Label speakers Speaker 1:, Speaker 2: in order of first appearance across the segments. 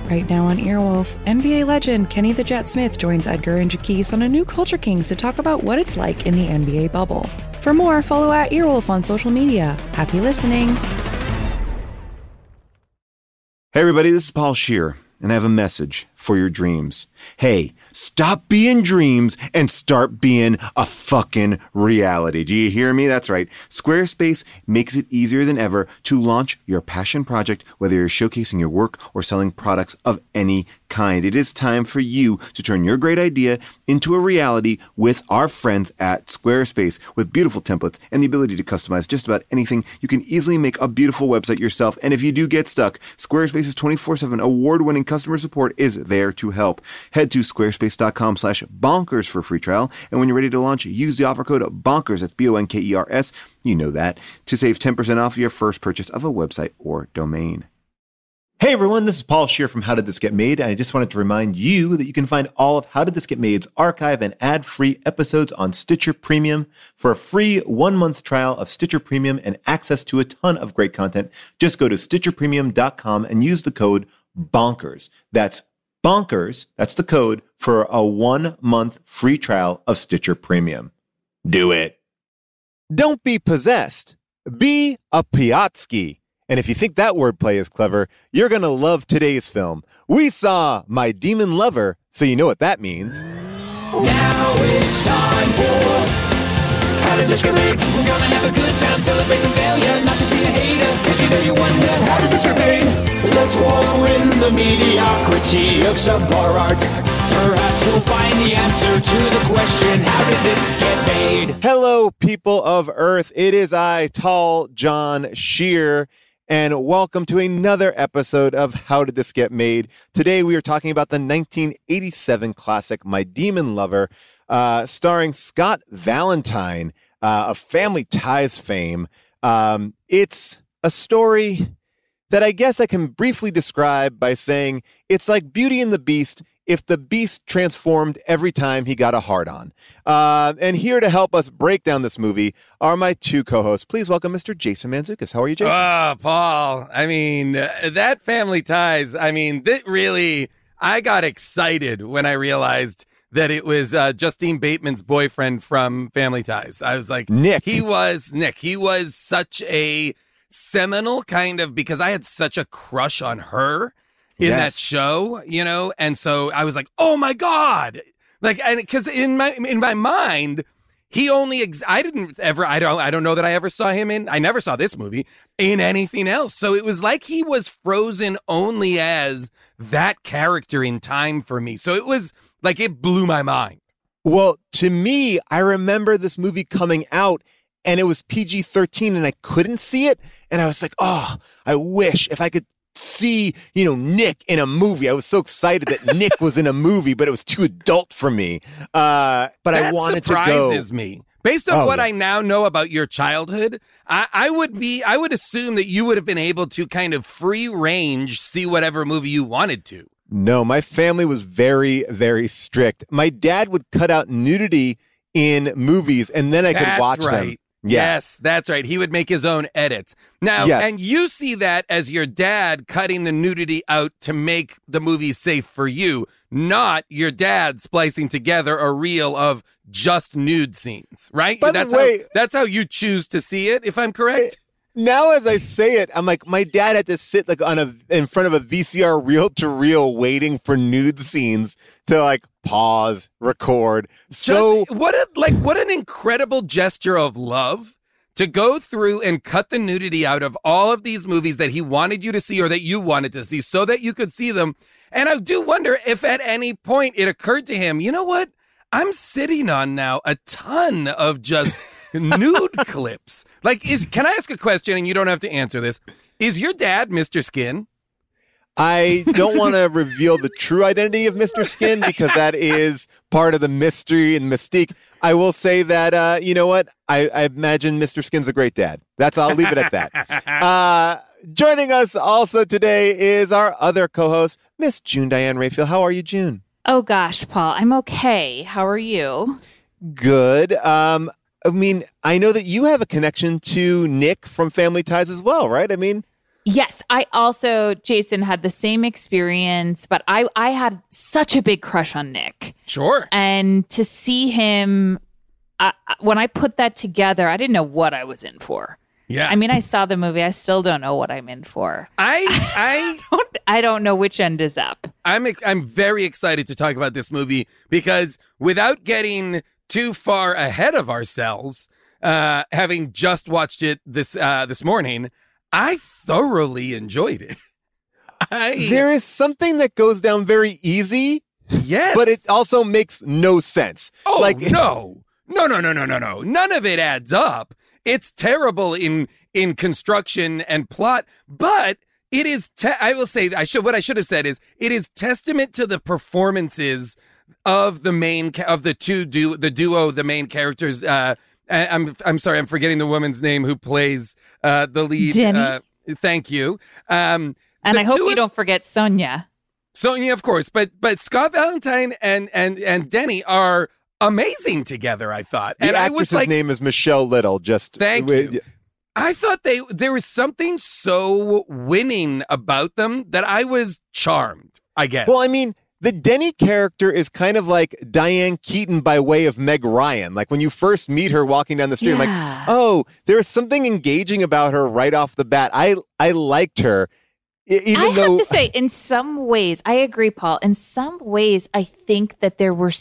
Speaker 1: Right now on Earwolf, NBA legend Kenny the Jet Smith joins Edgar and Jaquise on a new Culture Kings to talk about what it's like in the NBA bubble. For more, follow @Earwolf on social media. Happy listening.
Speaker 2: Hey everybody, this is Paul Scheer, and I have a message for your dreams. Hey, stop being dreams and start being a fucking reality. Do you hear me? That's right. Squarespace makes it easier than ever to launch your passion project, whether you're showcasing your work or selling products of any kind. It is time for you to turn your great idea into a reality with our friends at Squarespace. With beautiful templates and the ability to customize just about anything, you can easily make a beautiful website yourself. And if you do get stuck, Squarespace's 24/7 award-winning customer support is there to help. Head to squarespace.com/bonkers for a free trial. And when you're ready to launch, use the offer code BONKERS, that's BONKERS, you know that, to save 10% off your first purchase of a website or domain. Hey everyone, this is Paul Scheer from How Did This Get Made, and I just wanted to remind you that you can find all of How Did This Get Made's archive and ad-free episodes on Stitcher Premium. For a free 1-month trial of Stitcher Premium and access to a ton of great content, just go to stitcherpremium.com and use the code BONKERS. That's BONKERS, that's the code for a 1-month free trial of Stitcher Premium. Do it. Don't be possessed. Be a Piatsky. And if you think that wordplay is clever, you're going to love today's film. We saw My Demon Lover, so you know what that means.
Speaker 3: Now it's time for How Did This Get Made? We're gonna have a good time, celebrate some failure, not just be a hater, cause you know you wonder, how did this get made? Let's wallow in the mediocrity of subpar art. Perhaps we'll find the answer to the question, how did this get made?
Speaker 2: Hello, people of Earth. It is I, Tall John Scheer, and welcome to another episode of How Did This Get Made? Today we are talking about the 1987 classic My Demon Lover, starring Scott Valentine of Family Ties fame. It's a story that I guess I can briefly describe by saying it's like Beauty and the Beast if the Beast transformed every time he got a hard-on. And here to help us break down this movie are my two co-hosts. Please welcome Mr. Jason Mantzoukas. How are you, Jason?
Speaker 4: Paul, I mean, that Family Ties, I mean, that really, I got excited when I realized that it was Justine Bateman's boyfriend from Family Ties. I was like,
Speaker 2: Nick.
Speaker 4: He was such a seminal kind of, because I had such a crush on her in that show, you know? And so I was like, oh my God. Like, and because in my mind, he only, I don't know that I ever saw him I never saw this movie in anything else. So it was like he was frozen only as that character in time for me. So it was like, it blew my mind.
Speaker 2: Well, to me, I remember this movie coming out and it was PG-13 and I couldn't see it. And I was like, oh, I wish if I could see, Nick in a movie. I was so excited that Nick was in a movie, but it was too adult for me. But I wanted to go.
Speaker 4: That surprises me. Based on what I now know about your childhood, I would assume that you would have been able to kind of free range see whatever movie you wanted to.
Speaker 2: No, my family was very, very strict. My dad would cut out nudity in movies and then I could watch them. Yeah.
Speaker 4: Yes, that's right. He would make his own edits. Now, and you see that as your dad cutting the nudity out to make the movie safe for you, not your dad splicing together a reel of just nude scenes, right? That's how you choose to see it, if I'm correct.
Speaker 2: Now, as I say it, I'm like, my dad had to sit like in front of a VCR reel-to-reel waiting for nude scenes to like pause, record. So
Speaker 4: what an incredible gesture of love to go through and cut the nudity out of all of these movies that he wanted you to see or that you wanted to see so that you could see them. And I do wonder if at any point it occurred to him, you know what? I'm sitting on now a ton of just nude clips. Like, can I ask a question and you don't have to answer this? Is your dad Mr. Skin?
Speaker 2: I don't want to reveal the true identity of Mr. Skin because that is part of the mystery and mystique. I will say that, you know what? I imagine Mr. Skin's a great dad. I'll leave it at that. Joining us also today is our other co-host, Miss June Diane Raphael. How are you, June?
Speaker 5: Oh, gosh, Paul. I'm okay. How are you?
Speaker 2: Good. I mean, I know that you have a connection to Nick from Family Ties as well, right? I mean,
Speaker 5: Yes, I also, Jason, had the same experience, but I had such a big crush on Nick.
Speaker 4: Sure.
Speaker 5: And to see him, when I put that together, I didn't know what I was in for.
Speaker 4: Yeah.
Speaker 5: I mean, I saw the movie. I still don't know what I'm in for. I don't know which end is up.
Speaker 4: I'm very excited to talk about this movie because without getting too far ahead of ourselves, having just watched it this morning, I thoroughly enjoyed it.
Speaker 2: There is something that goes down very easy,
Speaker 4: yes,
Speaker 2: but it also makes no sense.
Speaker 4: Oh,
Speaker 2: like,
Speaker 4: no. None of it adds up. It's terrible in construction and plot, but it is. I will say what I should have said is it is testament to the performances of the main of the duo, the main characters. I'm sorry, I'm forgetting the woman's name who plays the lead.
Speaker 5: Denny.
Speaker 4: Thank you.
Speaker 5: And I hope you don't forget Sonia.
Speaker 4: Sonia, of course, but Scott Valentine and Denny are amazing together, I thought.
Speaker 2: The
Speaker 4: and I was
Speaker 2: actress's
Speaker 4: like,
Speaker 2: name is Michelle Little.
Speaker 4: Thank you. I thought there was something so winning about them that I was charmed, I guess.
Speaker 2: Well, I mean, the Denny character is kind of like Diane Keaton by way of Meg Ryan. Like when you first meet her walking down the street, I'm like, oh, there's something engaging about her right off the bat. I liked her. I
Speaker 5: have to say, in some ways, I agree, Paul. In some ways, I think that there were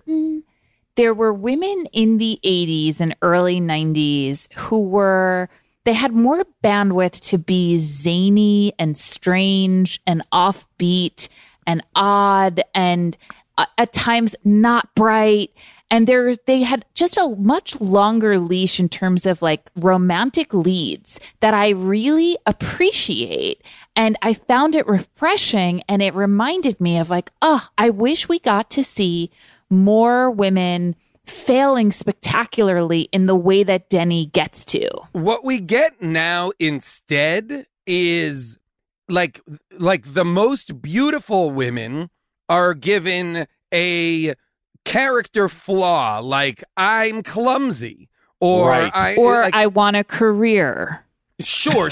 Speaker 5: women in the 80s and early 90s who they had more bandwidth to be zany and strange and offbeat and odd and at times not bright. And they had just a much longer leash in terms of like romantic leads that I really appreciate. And I found it refreshing. And it reminded me of like, I wish we got to see more women failing spectacularly in the way that Denny gets to.
Speaker 4: What we get now instead is like the most beautiful women are given a character flaw, like I'm clumsy, or
Speaker 2: right.
Speaker 5: I want a career.
Speaker 4: Sure.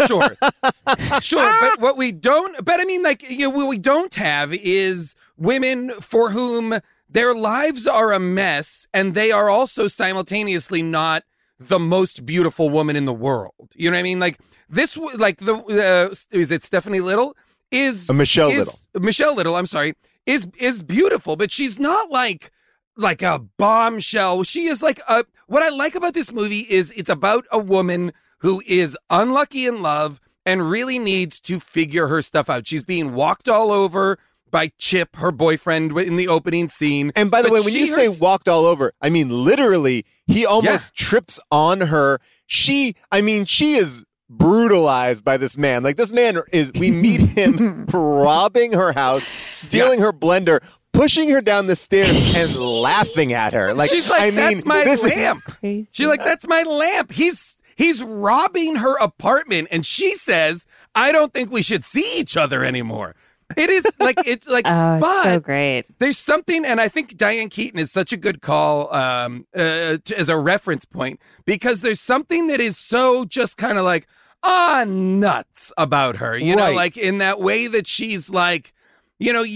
Speaker 4: But what we don't, but I mean, like, what we don't have is women for whom their lives are a mess, and they are also simultaneously not the most beautiful woman in the world. You know what I mean? Like this, like is it Stephanie Little?
Speaker 2: Michelle Little?
Speaker 4: Michelle Little, I'm sorry, is beautiful, but she's not like a bombshell. She is like what I like about this movie is it's about a woman who is unlucky in love and really needs to figure her stuff out. She's being walked all over by Chip, her boyfriend, in the opening scene.
Speaker 2: And by the way, when you say walked all over, I mean literally, he almost trips on her. She is brutalized by this man. Like, this man we meet him robbing her house, stealing her blender, pushing her down the stairs and laughing at her. Like,
Speaker 4: she's like, that's my lamp. She's like, that's my lamp. He's robbing her apartment, and she says, I don't think we should see each other anymore. It's like,
Speaker 5: oh,
Speaker 4: but
Speaker 5: so great.
Speaker 4: There's something, and I think Diane Keaton is such a good call as a reference point, because there's something that is so just kind of like, nuts about her, you know, like in that way that she's like, you know,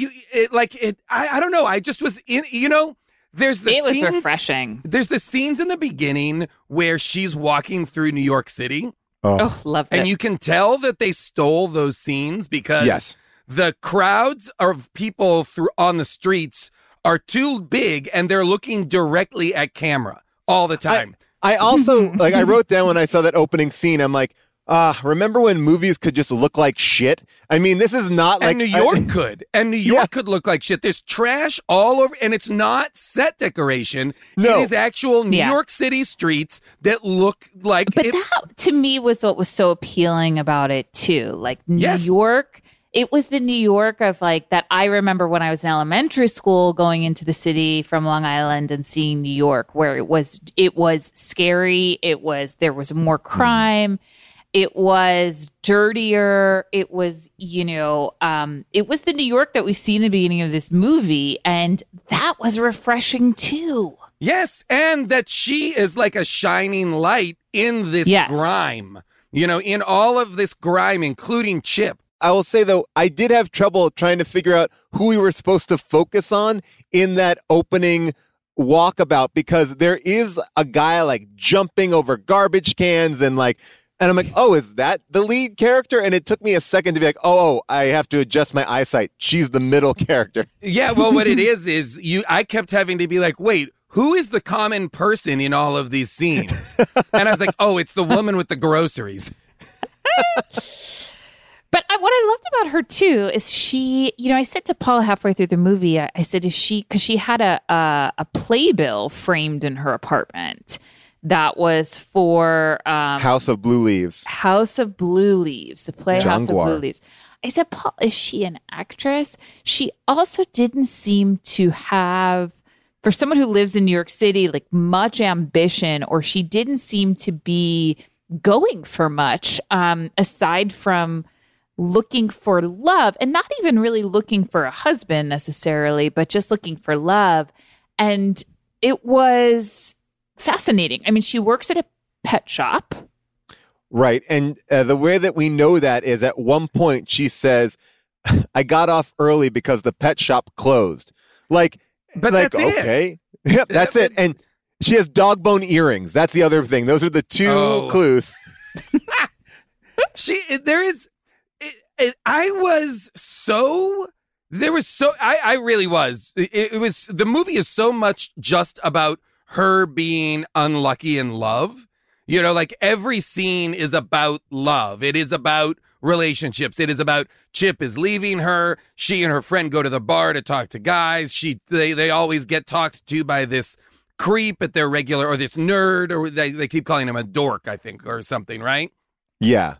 Speaker 4: I don't know. I just was in, you know, there's the scenes,
Speaker 5: was refreshing.
Speaker 4: There's the scenes in the beginning where she's walking through New York City.
Speaker 5: Oh, loved it.
Speaker 4: And you can tell that they stole those scenes because the crowds of people on the streets are too big and they're looking directly at camera all the time.
Speaker 2: I also, like, I wrote down when I saw that opening scene, I'm like, remember when movies could just look like shit? I mean, this is not like...
Speaker 4: And New York could. And New York could look like shit. There's trash all over, and it's not set decoration.
Speaker 2: No.
Speaker 4: It is actual New York City streets that look like...
Speaker 5: But that, to me, was what was so appealing about it, too. Like, New York... It was the New York of like that I remember when I was in elementary school going into the city from Long Island and seeing New York, where it was scary. There was more crime. It was dirtier. It was, it was the New York that we see in the beginning of this movie. And that was refreshing too.
Speaker 4: Yes. And that she is like a shining light in this grime. in all of this grime, including Chip.
Speaker 2: I will say, though, I did have trouble trying to figure out who we were supposed to focus on in that opening walkabout, because there is a guy like jumping over garbage cans and I'm like, oh, is that the lead character? And it took me a second to be like, oh, I have to adjust my eyesight. She's the middle character.
Speaker 4: Yeah, well, what it is I kept having to be like, wait, who is the common person in all of these scenes? And I was like, oh, it's the woman with the groceries.
Speaker 5: But what I loved about her, too, is she, I said to Paul halfway through the movie, I said, is she, because she had a playbill framed in her apartment that was for
Speaker 2: House of Blue Leaves.
Speaker 5: House of Blue Leaves, the play
Speaker 2: John
Speaker 5: House of
Speaker 2: Guar.
Speaker 5: Blue Leaves. I said, Paul, is she an actress? She also didn't seem to have, for someone who lives in New York City, like much ambition, or she didn't seem to be going for much aside from looking for love, and not even really looking for a husband necessarily, but just looking for love. And it was fascinating. I mean, she works at a pet shop.
Speaker 2: Right. And the way that we know that is at one point she says, I got off early because the pet shop closed.
Speaker 4: But that's
Speaker 2: okay. Yep, that's it. And she has dog bone earrings. That's the other thing. Those are the two clues.
Speaker 4: I really was. It was, the movie is so much just about her being unlucky in love. Like every scene is about love. It is about relationships. It is about Chip is leaving her. She and her friend go to the bar to talk to guys. They always get talked to by this creep at their regular, or this nerd, or they keep calling him a dork, I think, or something, right?
Speaker 2: Yeah.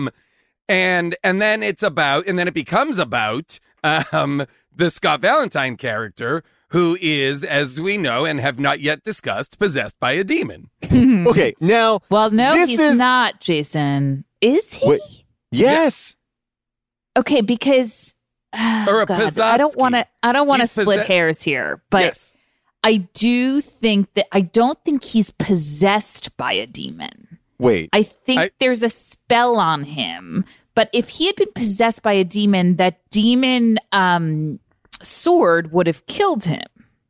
Speaker 4: And then it becomes about the Scott Valentine character, who is, as we know and have not yet discussed, possessed by a demon.
Speaker 2: Okay, now.
Speaker 5: Well, no, he's not, Jason. Is he?
Speaker 2: Wait, yes.
Speaker 5: Okay, because
Speaker 4: or a
Speaker 5: God, I don't want to split hairs here, but
Speaker 4: yes.
Speaker 5: I don't think he's possessed by a demon.
Speaker 2: Wait.
Speaker 5: I think there's a spell on him. But if he had been possessed by a demon, that demon sword would have killed him.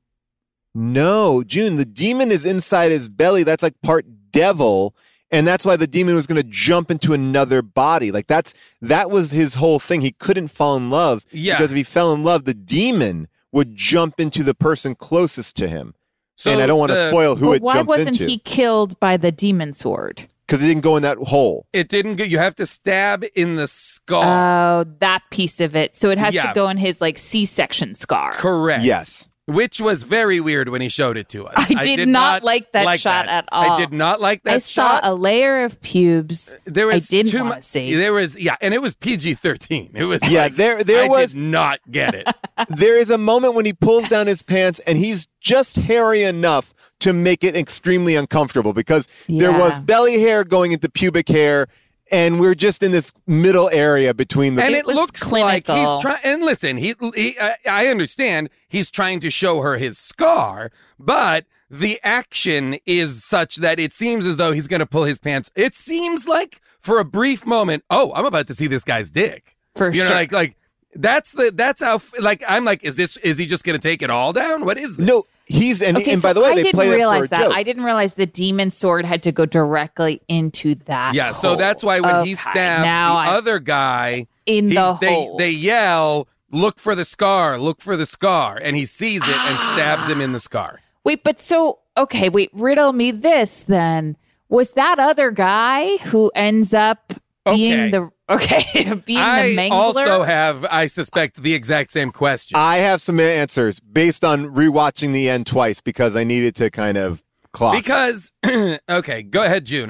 Speaker 2: No, June, the demon is inside his belly. That's like part devil. And that's why the demon was going to jump into another body. That was his whole thing. He couldn't fall in love.
Speaker 4: Yeah.
Speaker 2: Because if he fell in love, the demon would jump into the person closest to him.
Speaker 4: So
Speaker 2: and I don't want to spoil who it jumps into.
Speaker 5: Why wasn't he killed by the demon sword?
Speaker 2: Because he didn't go in that hole.
Speaker 4: It didn't go. You have to stab in the skull.
Speaker 5: Oh, that piece of it. So it has to go in his C-section scar.
Speaker 4: Correct.
Speaker 2: Yes.
Speaker 4: Which was very weird when he showed it to us.
Speaker 5: I did not like that shot at all.
Speaker 4: I did not like that shot.
Speaker 5: I saw a layer of pubes.
Speaker 4: There was
Speaker 5: I didn't want to see.
Speaker 4: There was, and it was PG-13. It was
Speaker 2: I
Speaker 4: did not get it.
Speaker 2: There is a moment when he pulls down his pants and he's just hairy enough to make it extremely uncomfortable, because there was belly hair going into pubic hair, and we're just in this middle area between the.
Speaker 4: And it looks
Speaker 5: clinical.
Speaker 4: like he's trying. And listen, I understand he's trying to show her his scar, but the action is such that it seems as though he's going to pull his pants. It seems like for a brief moment, oh, I'm about to see this guy's dick.
Speaker 5: For sure.
Speaker 4: Like that's how. I'm like, is he just going to take it all down? What is this?
Speaker 2: No. And by the way, they play that for a joke.
Speaker 5: I didn't realize the demon sword had to go directly into that.
Speaker 4: Yeah,
Speaker 5: hole.
Speaker 4: so that's why when he stabs other guy
Speaker 5: in the hole,
Speaker 4: they yell, "Look for the scar! Look for the scar!" And he sees it and stabs him in the scar.
Speaker 5: Wait, riddle me this then. Was that other guy who ends up being the mangler?
Speaker 4: I also have, I suspect, the exact same question.
Speaker 2: I have some answers based on rewatching the end twice, because I needed to kind of clock.
Speaker 4: Because, okay, go ahead, June.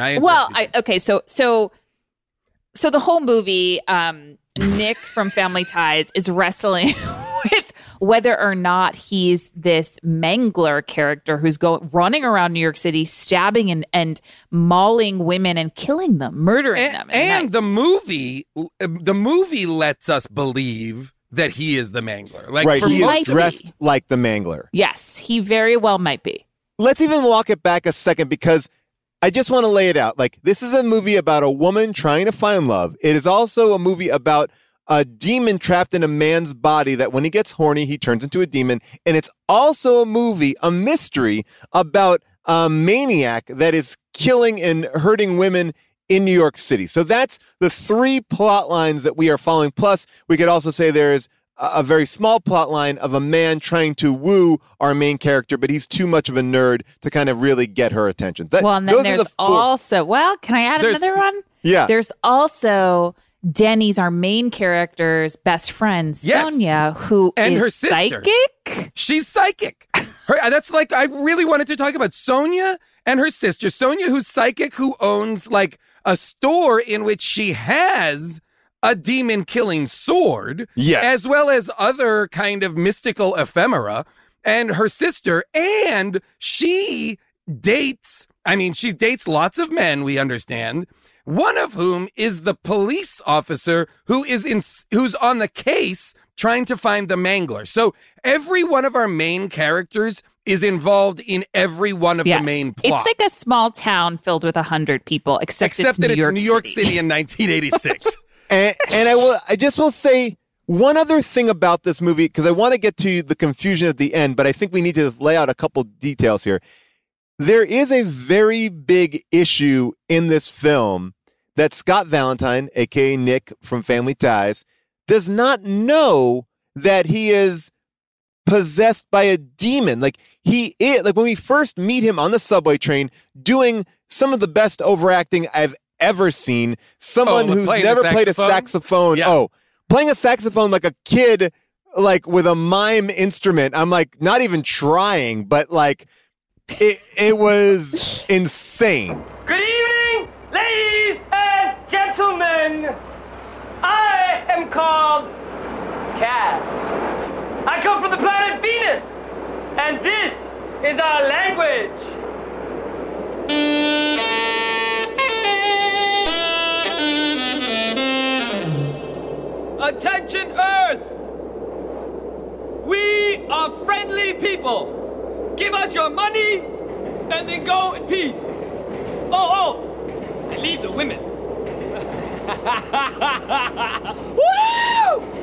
Speaker 5: So the whole movie, Nick from Family Ties is wrestling with whether or not he's this mangler character who's running around New York City, stabbing and mauling women and killing them, murdering them.
Speaker 4: And the movie lets us believe that he is the mangler.
Speaker 2: He is dressed like the mangler.
Speaker 5: Yes, he very well might be.
Speaker 2: Let's even walk it back a second, because I just want to lay it out. Like, this is a movie about a woman trying to find love. It is also a movie about a demon trapped in a man's body that when he gets horny, he turns into a demon. And it's also a movie, a mystery about a maniac that is killing and hurting women in New York City. So that's the 3 plot lines that we are following. Plus, we could also say there is a very small plot line of a man trying to woo our main character, but he's too much of a nerd to kind of really get her attention.
Speaker 5: And then there's also, can I add another one?
Speaker 2: Yeah.
Speaker 5: There's also Denny's, our main character's best friend, Sonia, who is
Speaker 4: her sister.
Speaker 5: Psychic.
Speaker 4: She's psychic. That's like, I really wanted to talk about Sonia and her sister. Sonia, who's psychic, who owns like a store in which she has a demon-killing sword, as well as other kind of mystical ephemera, and her sister, and she dates lots of men, we understand, one of whom is the police officer who's on the case trying to find the mangler. So every one of our main characters is involved in every one of the main plots.
Speaker 5: It's like a small town filled with 100 people, except
Speaker 4: that it's New York City in 1986.
Speaker 2: And I just will say one other thing about this movie, because I want to get to the confusion at the end, but I think we need to just lay out a couple details here. There is a very big issue in this film that Scott Valentine, aka Nick from Family Ties, does not know that he is possessed by a demon. Like when we first meet him on the subway train doing some of the best overacting I've ever seen. Someone who's never played a saxophone. Yeah. Oh, playing a saxophone like a kid, like with a mime instrument. I'm like, not even trying, but like it was insane.
Speaker 6: Good evening, ladies and gentlemen. I am called Kaz. I come from the planet Venus, and this is our language. Attention, Earth! We are friendly people. Give us your money, and then go in peace. And leave the women. Woo!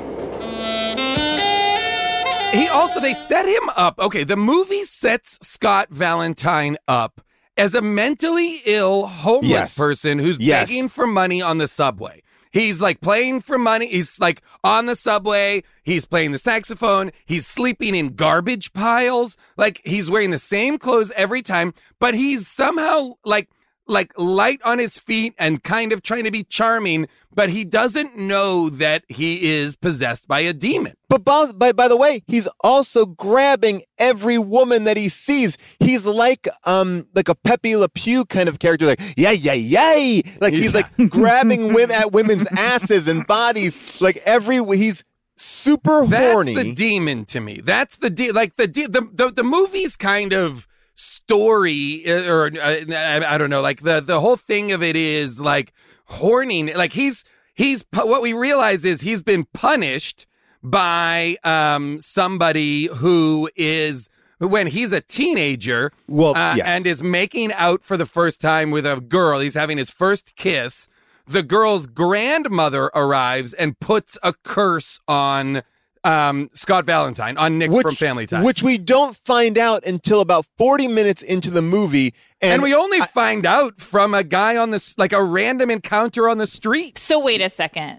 Speaker 4: They set him up. Okay, the movie sets Scott Valentine up as a mentally ill, homeless person who's begging for money on the subway. He's like playing for money. He's like on the subway. He's playing the saxophone. He's sleeping in garbage piles. Like he's wearing the same clothes every time, but he's somehow like light on his feet and kind of trying to be charming, but he doesn't know that he is possessed by a demon.
Speaker 2: But by the way, he's also grabbing every woman that he sees. He's like a Pepe Le Pew kind of character, like yay. Like he's like grabbing women at women's asses and bodies. Like he's super horny.
Speaker 4: That's the demon to me. That's the movie's kind of story, or I don't know. Like the whole thing of it is like horning. Like he's what we realize is he's been punished by somebody who is, when he's a teenager, and is making out for the first time with a girl. He's having his first kiss. The girl's grandmother arrives and puts a curse on Scott Valentine, on Nick from Family Ties.
Speaker 2: Which we don't find out until about 40 minutes into the movie.
Speaker 4: And we only find out from a guy on this, like a random encounter on the street.
Speaker 5: So wait a second.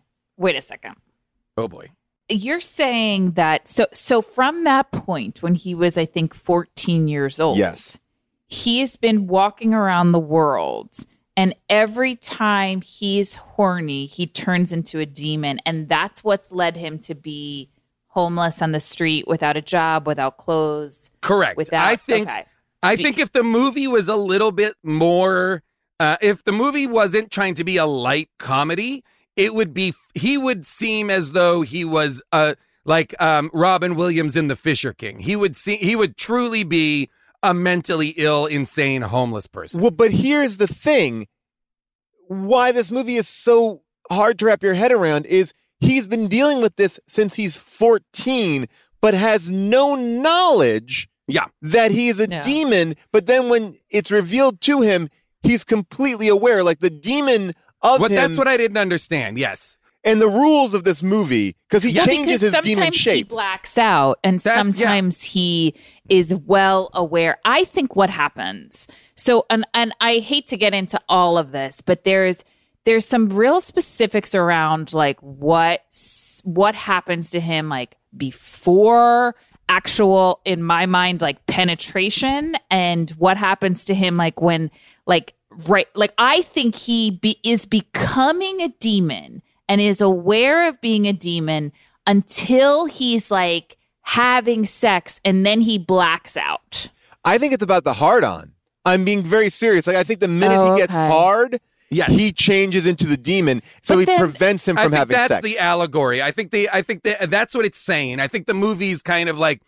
Speaker 4: Oh boy.
Speaker 5: You're saying that, so from that point when he was, I think, 14 years old, he has been walking around the world, and every time he's horny, he turns into a demon, and that's what's led him to be homeless on the street, without a job, without clothes.
Speaker 4: Correct. I think if the movie was a little bit more, if the movie wasn't trying to be a light comedy, he would seem as though he was like Robin Williams in The Fisher King. He would truly be a mentally ill, insane, homeless person.
Speaker 2: Well, but here's the thing. Why this movie is so hard to wrap your head around is he's been dealing with this since he's 14, but has no knowledge that he's a demon. But then when it's revealed to him, he's completely aware. Like the demon of him.
Speaker 4: That's what I didn't understand. Yes.
Speaker 2: And the rules of this movie, because he changes his demon shape.
Speaker 5: Sometimes he blacks out, and sometimes he is well aware. I think what happens. So, and I hate to get into all of this, but there's some real specifics around like what happens to him like before actual, in my mind, like penetration, and what happens to him like when like right, like I think he is becoming a demon and is aware of being a demon until he's like having sex, and then he blacks out.
Speaker 2: I think it's about the hard-on. I'm being very serious. Like I think the minute he gets hard, he changes into the demon, so he prevents him from having sex.
Speaker 4: That's the allegory. I think that's what it's saying. I think the movie's kind of like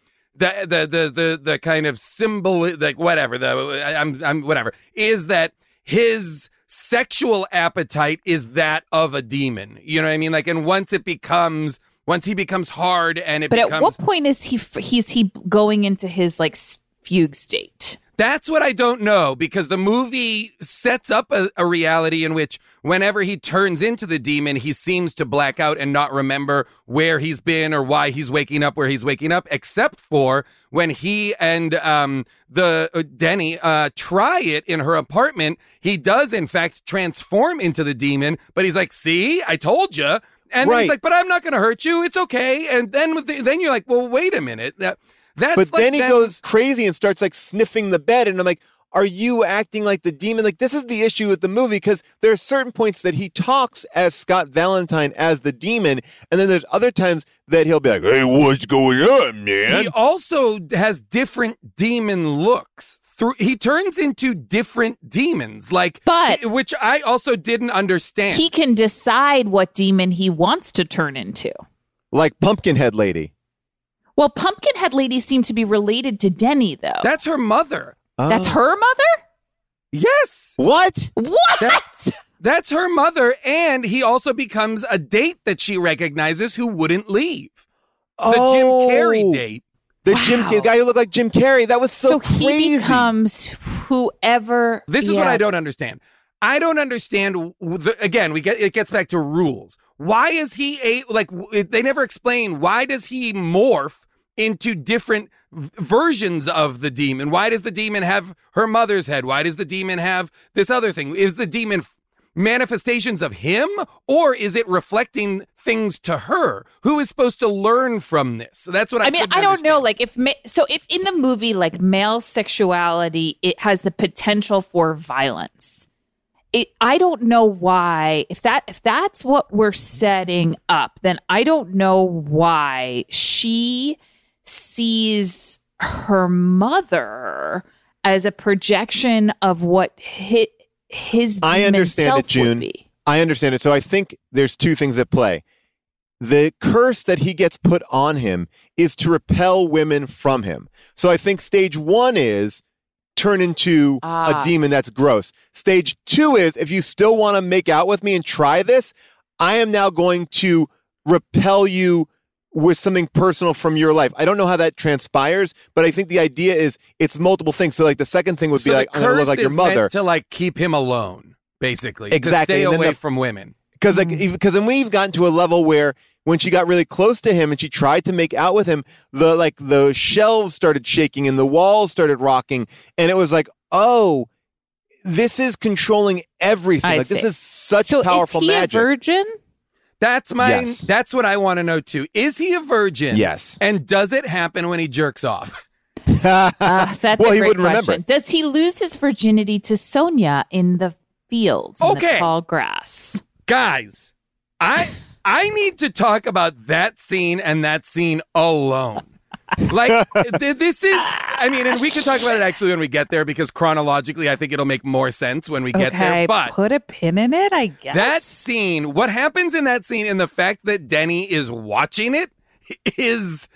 Speaker 4: the kind of symbol, like whatever. I'm whatever is that his sexual appetite is that of a demon. You know what I mean? Like, and once he becomes hard and
Speaker 5: But at what point is he going into his like fugue state?
Speaker 4: That's what I don't know, because the movie sets up a reality in which whenever he turns into the demon, he seems to black out and not remember where he's been or why he's waking up where he's waking up, except for when he and Denny try it in her apartment. He does, in fact, transform into the demon, but he's like, see, I told you. And then he's like, but I'm not going to hurt you. It's okay. And then you're like, well, wait a minute. But
Speaker 2: then he goes crazy and starts like sniffing the bed. And I'm like, are you acting like the demon? Like, this is the issue with the movie, because there are certain points that he talks as Scott Valentine as the demon. And then there's other times that he'll be like, hey, what's going on, man?
Speaker 4: He also has different demon looks. He turns into different demons, which I also didn't understand.
Speaker 5: He can decide what demon he wants to turn into.
Speaker 2: Like Pumpkinhead Lady.
Speaker 5: Well, Pumpkinhead Lady seemed to be related to Denny, though.
Speaker 4: That's her mother.
Speaker 5: That's her mother?
Speaker 4: Yes.
Speaker 2: What?
Speaker 4: That's her mother, and he also becomes a date that she recognizes who wouldn't leave. The Jim Carrey date.
Speaker 2: The guy who looked like Jim Carrey. That was so crazy.
Speaker 5: He becomes whoever.
Speaker 4: This is what I don't understand. I don't understand. It gets back to rules. Why is he they never explain, why does he morph into different versions of the demon? Why does the demon have her mother's head? Why does the demon have this other thing? Is the demon manifestations of him, or is it reflecting things to her? Who is supposed to learn from this? So that's what I mean.
Speaker 5: I don't know. Like if in the movie, like male sexuality, it has the potential for violence. I don't know why. If that's what we're setting up, then I don't know why she sees her mother as a projection of what his
Speaker 2: I understand it, June. I understand it. So I think there's two things at play. The curse that he gets put on him is to repel women from him. So I think stage one is turn into a demon that's gross. Stage two is, if you still want to make out with me and try this, I am now going to repel you with something personal from your life. I don't know how that transpires, but I think the idea is it's multiple things. So like the second thing would be like, I'm going to look like your mother.
Speaker 4: Meant to like keep him alone, basically.
Speaker 2: Exactly.
Speaker 4: To stay away from women.
Speaker 2: Because then we've gotten to a level where when she got really close to him and she tried to make out with him, the shelves started shaking and the walls started rocking, and it was like, oh, this is controlling everything. This is such powerful magic.
Speaker 5: So is he a virgin?
Speaker 4: That's what I want to know too. Is he a virgin?
Speaker 2: Yes.
Speaker 4: And does it happen when he jerks off?
Speaker 5: That's a great
Speaker 2: he wouldn't
Speaker 5: question.
Speaker 2: remember.
Speaker 5: Does he lose his virginity to Sonia in the fields, in the tall grass?
Speaker 4: Guys, I need to talk about that scene and that scene alone. Like, this is, I mean, and we can talk about it actually when we get there, because chronologically, I think it'll make more sense when we get there. But
Speaker 5: put a pin in it, I guess.
Speaker 4: That scene, what happens in that scene, and the fact that Denny is watching it is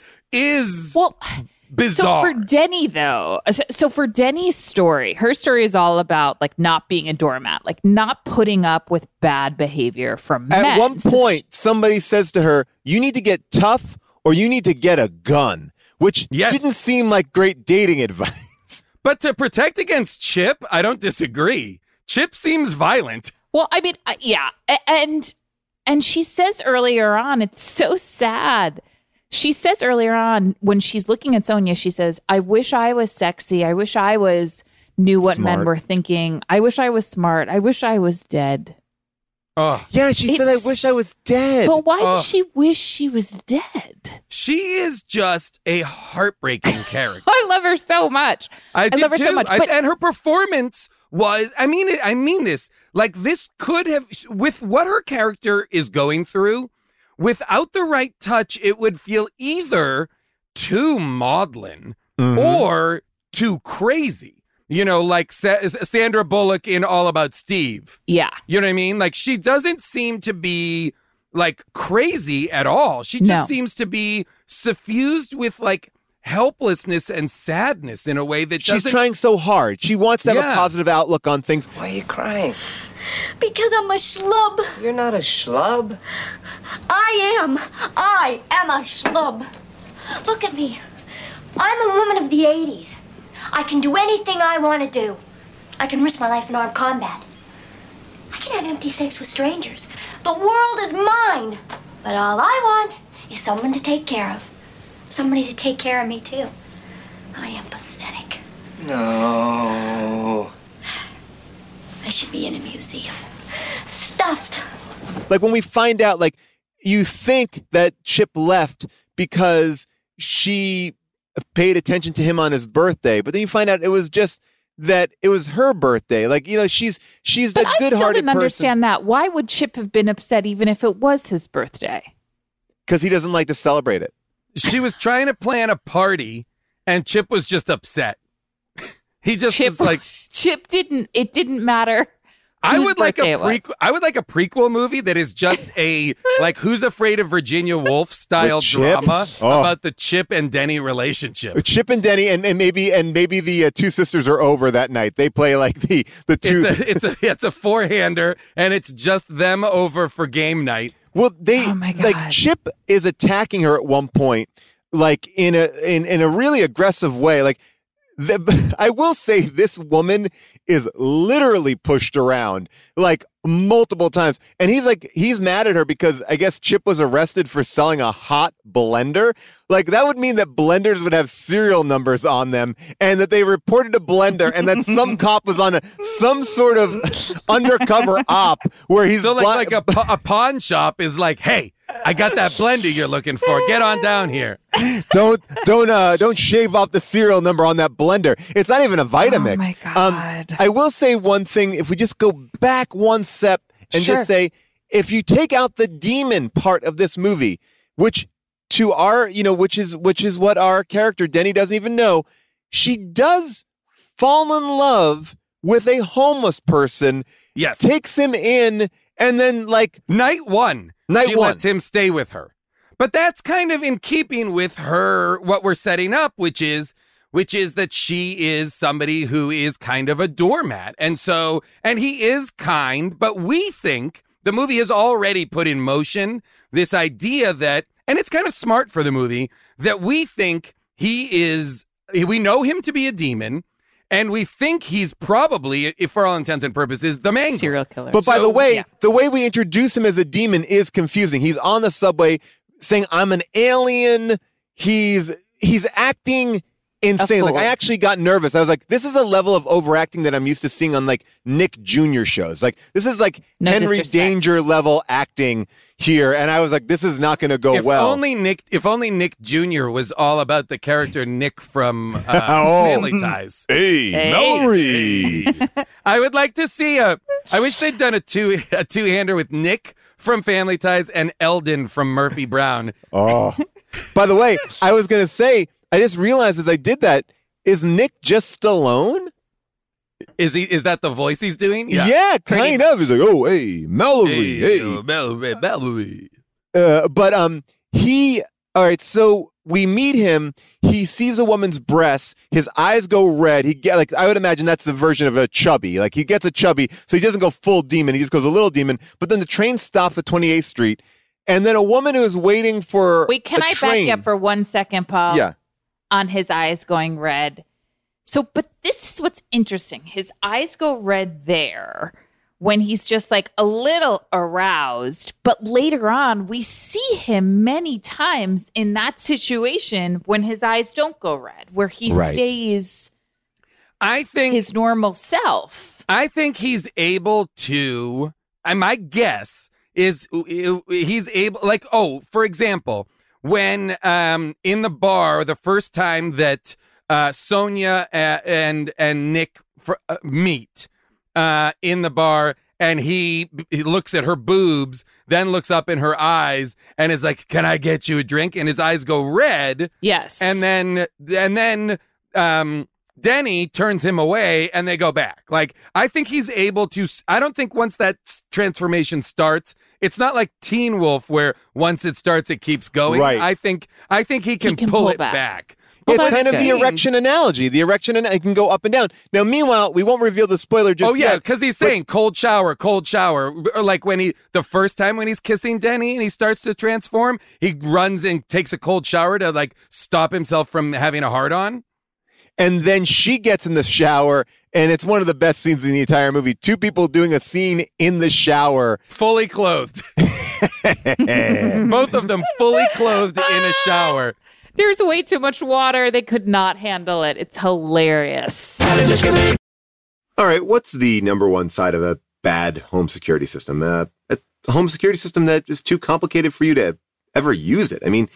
Speaker 4: bizarre.
Speaker 5: So for Denny, though, for Denny's story, her story is all about like not being a doormat, like not putting up with bad behavior from men.
Speaker 2: At one point, somebody says to her, you need to get tough or you need to get a gun, which didn't seem like great dating advice.
Speaker 4: But to protect against Chip, I don't disagree. Chip seems violent.
Speaker 5: Well, I mean, yeah. And she says earlier on, it's so sad. She says earlier on when she's looking at Sonia, she says, I wish I was sexy. I wish I knew what men were thinking. I wish I was smart. I wish I was dead.
Speaker 4: Oh.
Speaker 2: Yeah, she said, I wish I was dead.
Speaker 5: But why did she wish she was dead?
Speaker 4: She is just a heartbreaking character.
Speaker 5: I love her so much.
Speaker 4: I love her
Speaker 5: too.
Speaker 4: so much. And her performance was, I mean this, like this could have, with what her character is going through, without the right touch, it would feel either too maudlin or too crazy. You know, like Sandra Bullock in All About Steve.
Speaker 5: Yeah.
Speaker 4: You know what I mean? Like, she doesn't seem to be, like, crazy at all. She just seems to be suffused with, like, helplessness and sadness in a way that
Speaker 2: She's trying so hard. She wants to have a positive outlook on things.
Speaker 7: Why are you crying?
Speaker 8: Because I'm a schlub.
Speaker 7: You're not a schlub.
Speaker 8: I am a schlub. Look at me. I'm a woman of the 80s. I can do anything I want to do. I can risk my life in armed combat. I can have empty sex with strangers. The world is mine. But all I want is someone to take care of. Somebody to take care of me, too. I am pathetic.
Speaker 7: No.
Speaker 8: I should be in a museum. Stuffed.
Speaker 2: Like when we find out, like, you think that Chip left because she paid attention to him on his birthday, but then you find out it was just that it was her birthday. Like, you know, she's the good-hearted person. I still didn't
Speaker 5: understand that. Why would Chip have been upset even if it was his birthday?
Speaker 2: Because he doesn't like to celebrate it.
Speaker 4: She was trying to plan a party, and Chip was just upset. He just was like,
Speaker 5: it didn't matter.
Speaker 4: I would like a prequel movie that is just a like Who's Afraid of Virginia Woolf style drama about the Chip and Denny relationship.
Speaker 2: Chip and Denny and maybe the two sisters are over that night. They play like the two.
Speaker 4: It's a four-hander, and it's just them over for game night.
Speaker 2: Well, like Chip is attacking her at one point, like in a really aggressive way, like. I will say this woman is literally pushed around like multiple times. And he's mad at her because I guess Chip was arrested for selling a hot blender. Like that would mean that blenders would have serial numbers on them and that they reported a blender and that some cop was on some sort of undercover op where he's
Speaker 4: so like a pawn shop is like, hey, I got that blender you're looking for. Get on down here.
Speaker 2: Don't shave off the serial number on that blender. It's not even a Vitamix.
Speaker 1: Oh my God.
Speaker 2: I will say one thing. If we just go back one step and just say, if you take out the demon part of this movie, which to our, which is what our character Denny doesn't even know, she does fall in love with a homeless person.
Speaker 4: Yes,
Speaker 2: takes him in, and then like
Speaker 4: night one. She lets him stay with her. But that's kind of in keeping with her, what we're setting up, which is that she is somebody who is kind of a doormat. And he is kind, but we think the movie has already put in motion this idea that, and it's kind of smart for the movie, that we think we know him to be a demon. And we think he's probably, if for all intents and purposes, the Mangler.
Speaker 5: Serial killer.
Speaker 2: But by the way, the way we introduce him as a demon is confusing. He's on the subway saying, I'm an alien. He's acting insane. Like I actually got nervous. I was like, this is a level of overacting that I'm used to seeing on like Nick Jr. shows. Like this is like Henry Danger level acting here. And I was like, this is not going to go well.
Speaker 4: If only Nick Jr. was all about the character Nick from Family Ties.
Speaker 2: Hey, Mallory.
Speaker 4: Hey. I would like to see I wish they'd done a two-hander with Nick from Family Ties and Eldon from Murphy Brown.
Speaker 2: Oh, by the way, I was going to say, I just realized as I did that, is Nick just Stallone?
Speaker 4: Is that the voice he's doing?
Speaker 2: Yeah, kind of. He's like, oh, hey, Mallory, hey.
Speaker 4: Mallory.
Speaker 2: All right, so we meet him. He sees a woman's breasts. His eyes go red. I would imagine that's the version of a chubby. Like he gets a chubby, so he doesn't go full demon. He just goes a little demon. But then the train stops at 28th Street. And then a woman who is waiting for
Speaker 5: Wait, can I back you up for 1 second, Paul?
Speaker 2: Yeah.
Speaker 5: On his eyes going red. So, but this is what's interesting. His eyes go red there when he's just like a little aroused. But later on, we see him many times in that situation when his eyes don't go red, where he stays his normal self.
Speaker 4: I think he's able to, and my guess is he's able, like, for example, when in the bar, the first time that Sonia and Nick meet in the bar, and he looks at her boobs, then looks up in her eyes and is like, "Can I get you a drink?" And his eyes go red.
Speaker 5: Yes.
Speaker 4: And then Denny turns him away and they go back. Like, I think he's able to, I don't think once that transformation starts, it's not like Teen Wolf where once it starts, it keeps going.
Speaker 9: Right.
Speaker 4: I think he can pull it back.
Speaker 9: It's kind of the erection analogy. The erection it can go up and down. Now, meanwhile, we won't reveal the spoiler just yet.
Speaker 4: Because he's saying cold shower. Or like when the first time when he's kissing Denny and he starts to transform, he runs and takes a cold shower to like stop himself from having a hard on.
Speaker 9: And then she gets in the shower, and it's one of the best scenes in the entire movie. Two people doing a scene in the shower.
Speaker 4: Fully clothed. Both of them fully clothed in a shower.
Speaker 5: There's way too much water. They could not handle it. It's hilarious.
Speaker 2: All right, what's the number one side of a bad home security system? A home security system that is too complicated for you to ever use it. I mean,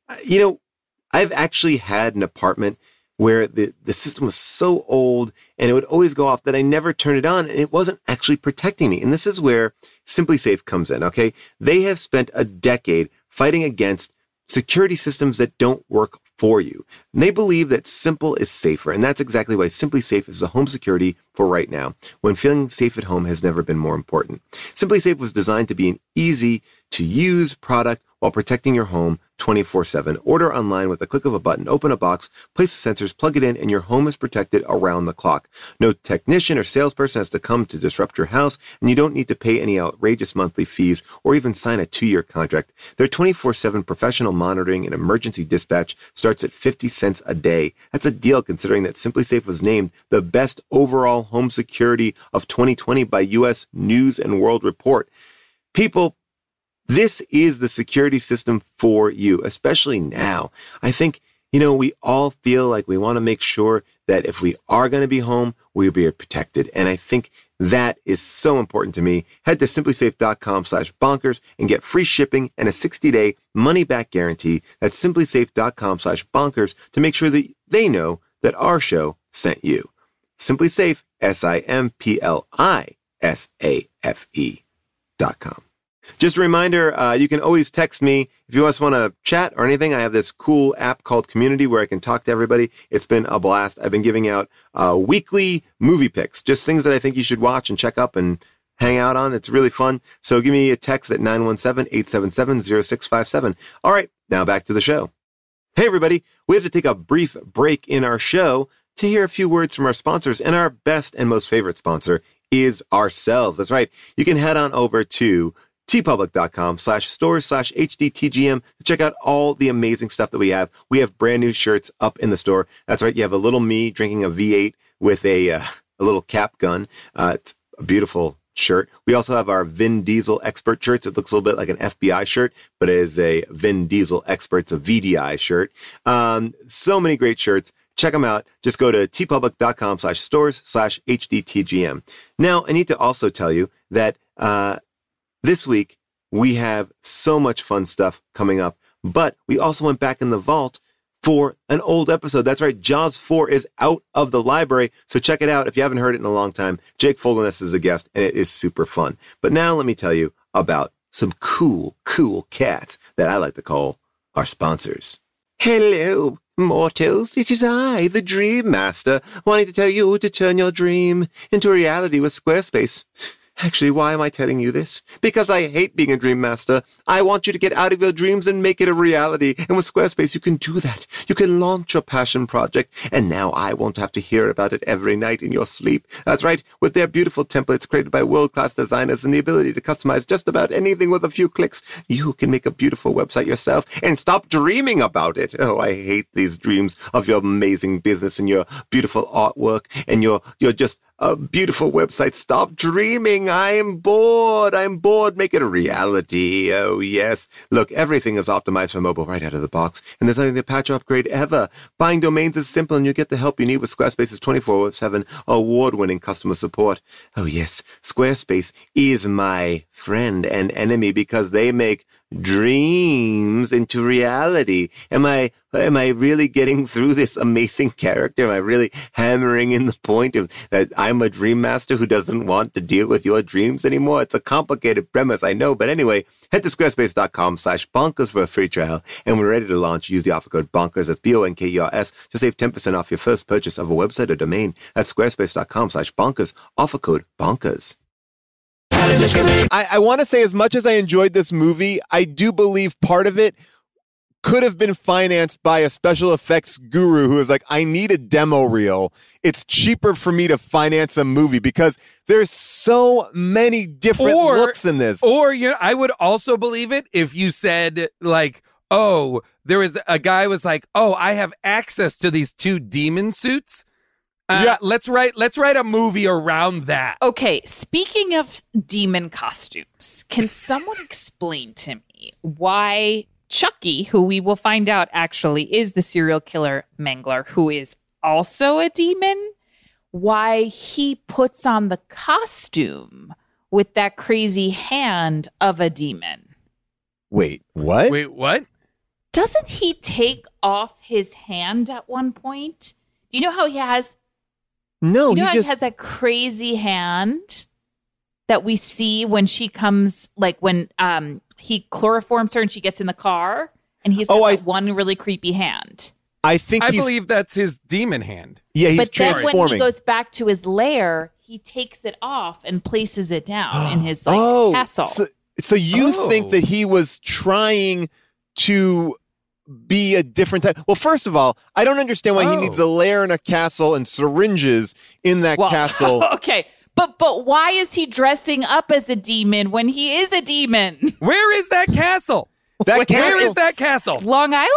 Speaker 2: I've actually had an apartment where the system was so old and it would always go off that I never turned it on, and it wasn't actually protecting me. And this is where SimpliSafe comes in, okay? They have spent a decade fighting against security systems that don't work for you. And they believe that simple is safer, and that's exactly why SimpliSafe is the home security for right now, when feeling safe at home has never been more important. SimpliSafe was designed to be an easy-to-use product while protecting your home 24/7. Order online with a click of a button, open a box, place the sensors, plug it in, and your home is protected around the clock. No technician or salesperson has to come to disrupt your house, and you don't need to pay any outrageous monthly fees or even sign a 2-year contract. Their 24/7 professional monitoring and emergency dispatch starts at 50 cents a day. That's a deal considering that SimpliSafe was named the best overall home security of 2020 by U.S. News and World Report. People, this is the security system for you, especially now. I think, we all feel like we want to make sure that if we are going to be home, we'll be protected. And I think that is so important to me. Head to simplisafe.com/bonkers and get free shipping and a 60-day money-back guarantee. That's simplisafe.com/bonkers to make sure that they know that our show sent you. SimpliSafe, SimpliSafe.com. Just a reminder, you can always text me if you just want to chat or anything. I have this cool app called Community where I can talk to everybody. It's been a blast. I've been giving out weekly movie picks, just things that I think you should watch and check up and hang out on. It's really fun. So give me a text at 917-877-0657. All right, now back to the show. Hey, everybody. We have to take a brief break in our show to hear a few words from our sponsors, and our best and most favorite sponsor is ourselves. That's right. You can head on over to tpublic.com/stores/HDTGM to check out all the amazing stuff that we have. We have brand new shirts up in the store. That's right. You have a little me drinking a V8 with a little cap gun. It's a beautiful shirt. We also have our Vin Diesel expert shirts. It looks a little bit like an FBI shirt, but it is a Vin Diesel expert. It's a VDI shirt. So many great shirts. Check them out. Just go to tpublic.com/stores/HDTGM. Now, I need to also tell you that this week, we have so much fun stuff coming up, but we also went back in the vault for an old episode. That's right, Jaws 4 is out of the library, so check it out if you haven't heard it in a long time. Jake Fogelnest is a guest, and it is super fun. But now let me tell you about some cool cats that I like to call our sponsors. Hello, mortals. It is I, the Dream Master, wanting to tell you to turn your dream into a reality with Squarespace. Actually, why am I telling you this? Because I hate being a dream master. I want you to get out of your dreams and make it a reality. And with Squarespace, you can do that. You can launch your passion project. And now I won't have to hear about it every night in your sleep. That's right. With their beautiful templates created by world-class designers and the ability to customize just about anything with a few clicks, you can make a beautiful website yourself and stop dreaming about it. Oh, I hate these dreams of your amazing business and your beautiful artwork and your just a beautiful website. Stop dreaming. I'm bored. Make it a reality. Oh, yes. Look, everything is optimized for mobile right out of the box, and there's nothing to patch or upgrade ever. Buying domains is simple, and you get the help you need with Squarespace's 24/7 award-winning customer support. Oh, yes. Squarespace is my friend and enemy because they make dreams into reality. Am I really getting through this amazing character? Am I really hammering in the point of that I'm a dream master who doesn't want to deal with your dreams anymore? It's a complicated premise, I know. But anyway, head to squarespace.com/bonkers for a free trial. And when we're ready to launch, use the offer code BONKERS, that's BONKERS, to save 10% off your first purchase of a website or domain. That's squarespace.com/bonkers, offer code BONKERS.
Speaker 9: I want to say, as much as I enjoyed this movie, I do believe part of it could have been financed by a special effects guru who was like, I need a demo reel. It's cheaper for me to finance a movie because there's so many different looks in this.
Speaker 4: Or, I would also believe it if you said, like, oh, there was a guy was like, oh, I have access to these 2 demon suits. Yeah, let's write a movie around that.
Speaker 5: Okay, speaking of demon costumes, can someone explain to me why Chucky, who we will find out actually is the serial killer Mangler, who is also a demon, why he puts on the costume with that crazy hand of a demon?
Speaker 9: Wait, what?
Speaker 4: Wait, what?
Speaker 5: Doesn't he take off his hand at one point? Do you know how he has...
Speaker 9: No,
Speaker 5: he has that crazy hand that we see when she comes, like when he chloroforms her and she gets in the car, and he's got one really creepy hand.
Speaker 9: I
Speaker 4: believe that's his demon hand.
Speaker 9: Yeah, he's
Speaker 5: transforming. But then when he goes back to his lair, he takes it off and places it down in his castle.
Speaker 9: So you think that he was trying to be a different type? Well, first of all, I don't understand why he needs a lair and a castle and syringes in that castle.
Speaker 5: Okay, but why is he dressing up as a demon when he is a demon?
Speaker 4: Where is that castle? Where is that castle?
Speaker 5: Long Island?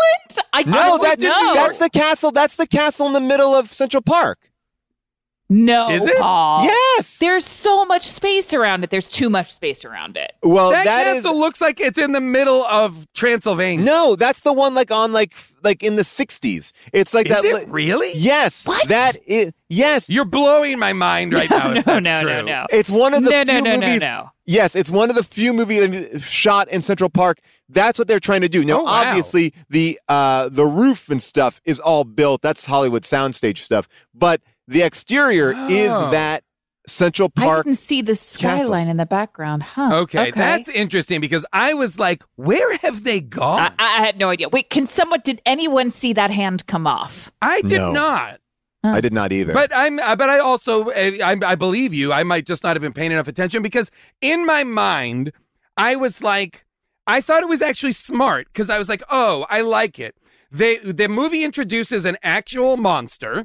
Speaker 9: That's the castle. That's the castle in the middle of Central Park.
Speaker 5: No,
Speaker 4: is it?
Speaker 5: Paul.
Speaker 9: Yes.
Speaker 5: There's so much space around it. There's too much space around it.
Speaker 9: Well,
Speaker 4: that castle looks like it's in the middle of Transylvania.
Speaker 9: No, that's the one like in the 60s. It's like
Speaker 4: is it really?
Speaker 9: Yes.
Speaker 5: What?
Speaker 9: That is. Yes.
Speaker 4: You're blowing my mind right now.
Speaker 5: No.
Speaker 9: It's one of the few movies.
Speaker 5: No.
Speaker 9: Yes, it's one of the few movies shot in Central Park. That's what they're trying to do. Now, obviously, the roof and stuff is all built. That's Hollywood soundstage stuff. But the exterior is that Central Park.
Speaker 5: I didn't see the skyline in the background. Huh.
Speaker 4: Okay, that's interesting because I was like, where have they gone?
Speaker 5: I had no idea. Wait, did anyone see that hand come off?
Speaker 4: I did not.
Speaker 9: I did not either.
Speaker 4: But I also I believe you. I might just not have been paying enough attention because in my mind, I was like, I thought it was actually smart because I was like, oh, I like it. The movie introduces an actual monster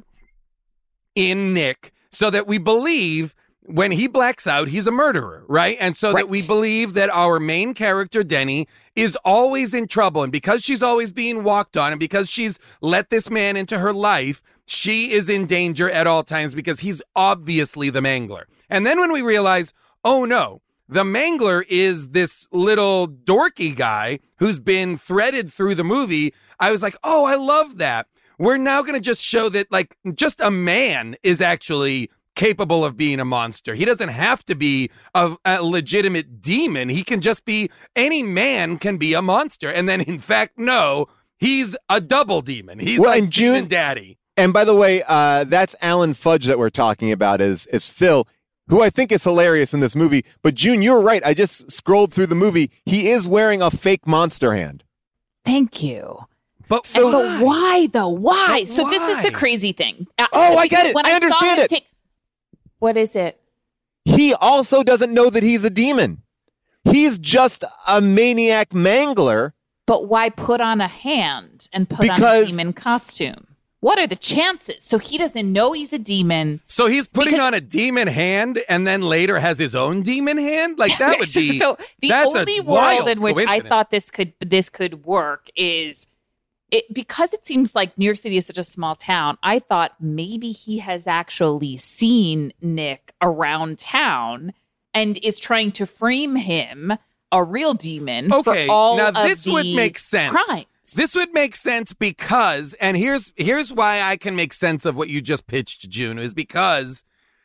Speaker 4: in Nick so that we believe when he blacks out, he's a murderer, right? And so that we believe that our main character, Denny, is always in trouble. And because she's always being walked on and because she's let this man into her life, she is in danger at all times because he's obviously the Mangler. And then when we realize, oh no, the Mangler is this little dorky guy who's been threaded through the movie, I was like, oh, I love that. We're now going to just show that, like, just a man is actually capable of being a monster. He doesn't have to be a legitimate demon. He can just be, any man can be a monster. And then, in fact, no, he's a double demon. He's like Demon Daddy.
Speaker 9: And by the way, that's Alan Fudge that we're talking about as Phil, who I think is hilarious in this movie. But June, you're right. I just scrolled through the movie. He is wearing a fake monster hand.
Speaker 5: Thank you.
Speaker 4: But
Speaker 5: why though? Why? So this is the crazy thing.
Speaker 9: I get it. I understand it.
Speaker 5: What is it?
Speaker 9: he also doesn't know that he's a demon. He's just a maniac mangler.
Speaker 5: But why put on a hand and put on a demon costume? What are the chances? So he doesn't know he's a demon.
Speaker 4: So he's putting on a demon hand and then later has his own demon hand? Like that would be...
Speaker 5: So the only world in which I thought this could work is... because it seems like New York City is such a small town, I thought maybe he has actually seen Nick around town and is trying to frame him a real demon for all of this
Speaker 4: would make sense.
Speaker 5: Crimes.
Speaker 4: This would make sense because, and here's why I can make sense of what you just pitched, June, is because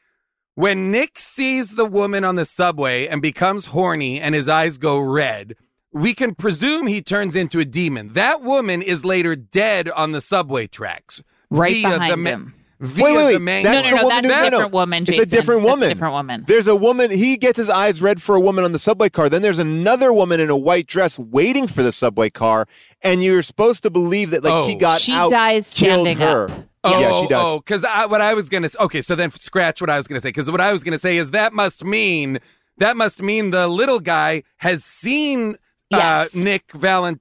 Speaker 4: when Nick sees the woman on the subway and becomes horny and his eyes go red, we can presume he turns into a demon. That woman is later dead on the subway tracks.
Speaker 5: Right behind him.
Speaker 9: Wait. That's the woman
Speaker 5: that's a different woman, Jason.
Speaker 9: It's a different woman.
Speaker 5: That's a different woman.
Speaker 9: There's a woman. He gets his eyes red for a woman on the subway car. Then there's another woman in a white dress waiting for the subway car. And you're supposed to believe that he got
Speaker 5: she
Speaker 9: out,
Speaker 5: dies standing
Speaker 9: killed her.
Speaker 5: up.
Speaker 9: Yeah, she does.
Speaker 4: Oh, because what I was going to say. Okay, so then scratch what I was going to say. Because what I was going to say is that must mean the little guy has seen Nick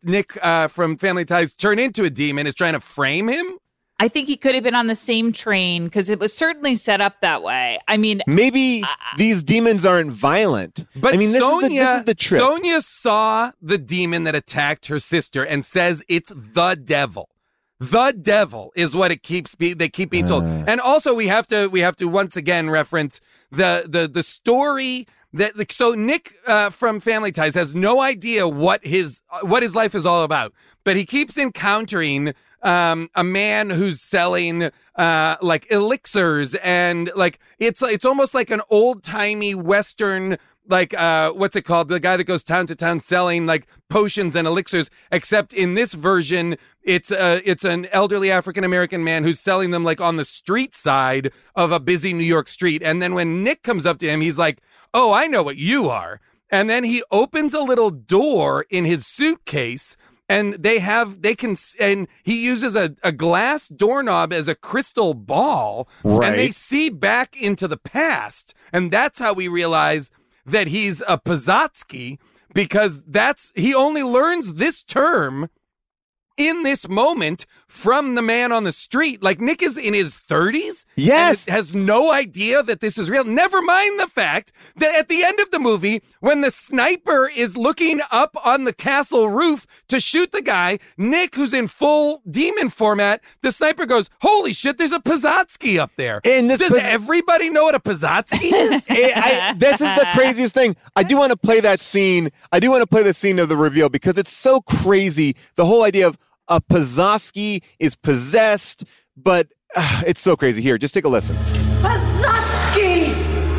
Speaker 4: from Family Ties turn into a demon, is trying to frame him.
Speaker 5: I think he could have been on the same train because it was certainly set up that way. I mean,
Speaker 9: maybe these demons aren't violent.
Speaker 4: But
Speaker 9: I mean, this is the trick.
Speaker 4: Sonia saw the demon that attacked her sister and says it's the devil. The devil is what they keep being told. And also we have to once again reference the story that so Nick from Family Ties has no idea what his life is all about, but he keeps encountering a man who's selling like elixirs and like it's almost like an old-timey Western, like what's it called, the guy that goes town to town selling like potions and elixirs, except in this version it's an elderly African-American man who's selling them like on the street side of a busy New York street. And then when Nick comes up to him, he's like, oh, I know what you are. And then he opens a little door in his suitcase and he uses a glass doorknob as a crystal ball.
Speaker 9: Right.
Speaker 4: And they see back into the past. And that's how we realize that he's a Pizzazki, because he only learns this term in this moment from the man on the street. Like Nick is in his 30s.
Speaker 9: Yes.
Speaker 4: And has no idea that this is real. Never mind the fact that at the end of the movie, when the sniper is looking up on the castle roof to shoot the guy, Nick, who's in full demon format, the sniper goes, holy shit, there's a Pizzazki up there.
Speaker 9: And
Speaker 4: does everybody know what a Pizzazki is?
Speaker 9: This is the craziest thing. I do want to play that scene. I do want to play the scene of the reveal because it's so crazy. The whole idea of a Pizzazki is possessed, but it's so crazy. Here, just take a listen.
Speaker 10: Pizzazki!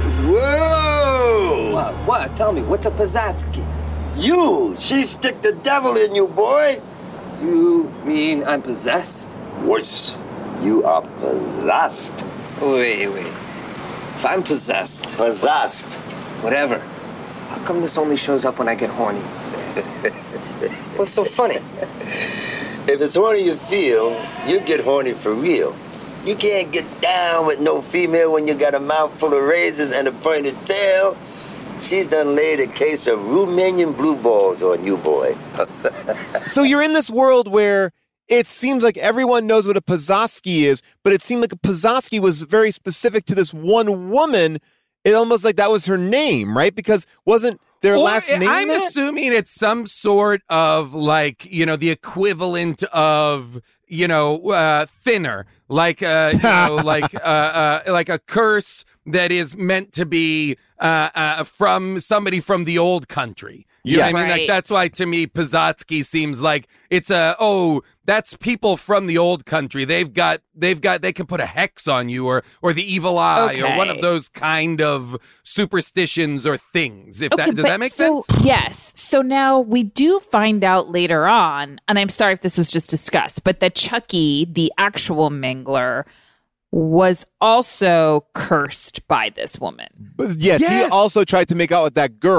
Speaker 7: Whoa! What? Tell me, what's a Pizzazki?
Speaker 11: She stick the devil in you, boy.
Speaker 7: You mean I'm possessed?
Speaker 11: Worse, you are possessed.
Speaker 7: Wait. If I'm possessed...
Speaker 11: Possessed.
Speaker 7: Whatever. How come this only shows up when I get horny? What's so funny?
Speaker 11: If it's horny you feel, you get horny for real. You can't get down with no female when you got a mouthful of razors and a pointed tail. She's done laid a case of Romanian blue balls on you, boy.
Speaker 9: So you're in this world where it seems like everyone knows what a Pizzazki is, but it seemed like a Pizzazki was very specific to this one woman. It almost like that was her name, right? Because wasn't their last name
Speaker 4: I'm assuming it's some sort of like, the equivalent of, thinner, like, like a curse that is meant to be from somebody from the old country. You know what I mean?
Speaker 5: Right.
Speaker 4: Like, that's why to me, Pizzazki seems like it's that's people from the old country. They can put a hex on you or the evil eye or one of those kind of superstitions or things. Does that make sense?
Speaker 5: Yes. So now we do find out later on, and I'm sorry if this was just discussed, but that Chucky, the actual Mangler, was also cursed by this woman.
Speaker 9: Yes, he also tried to make out with that girl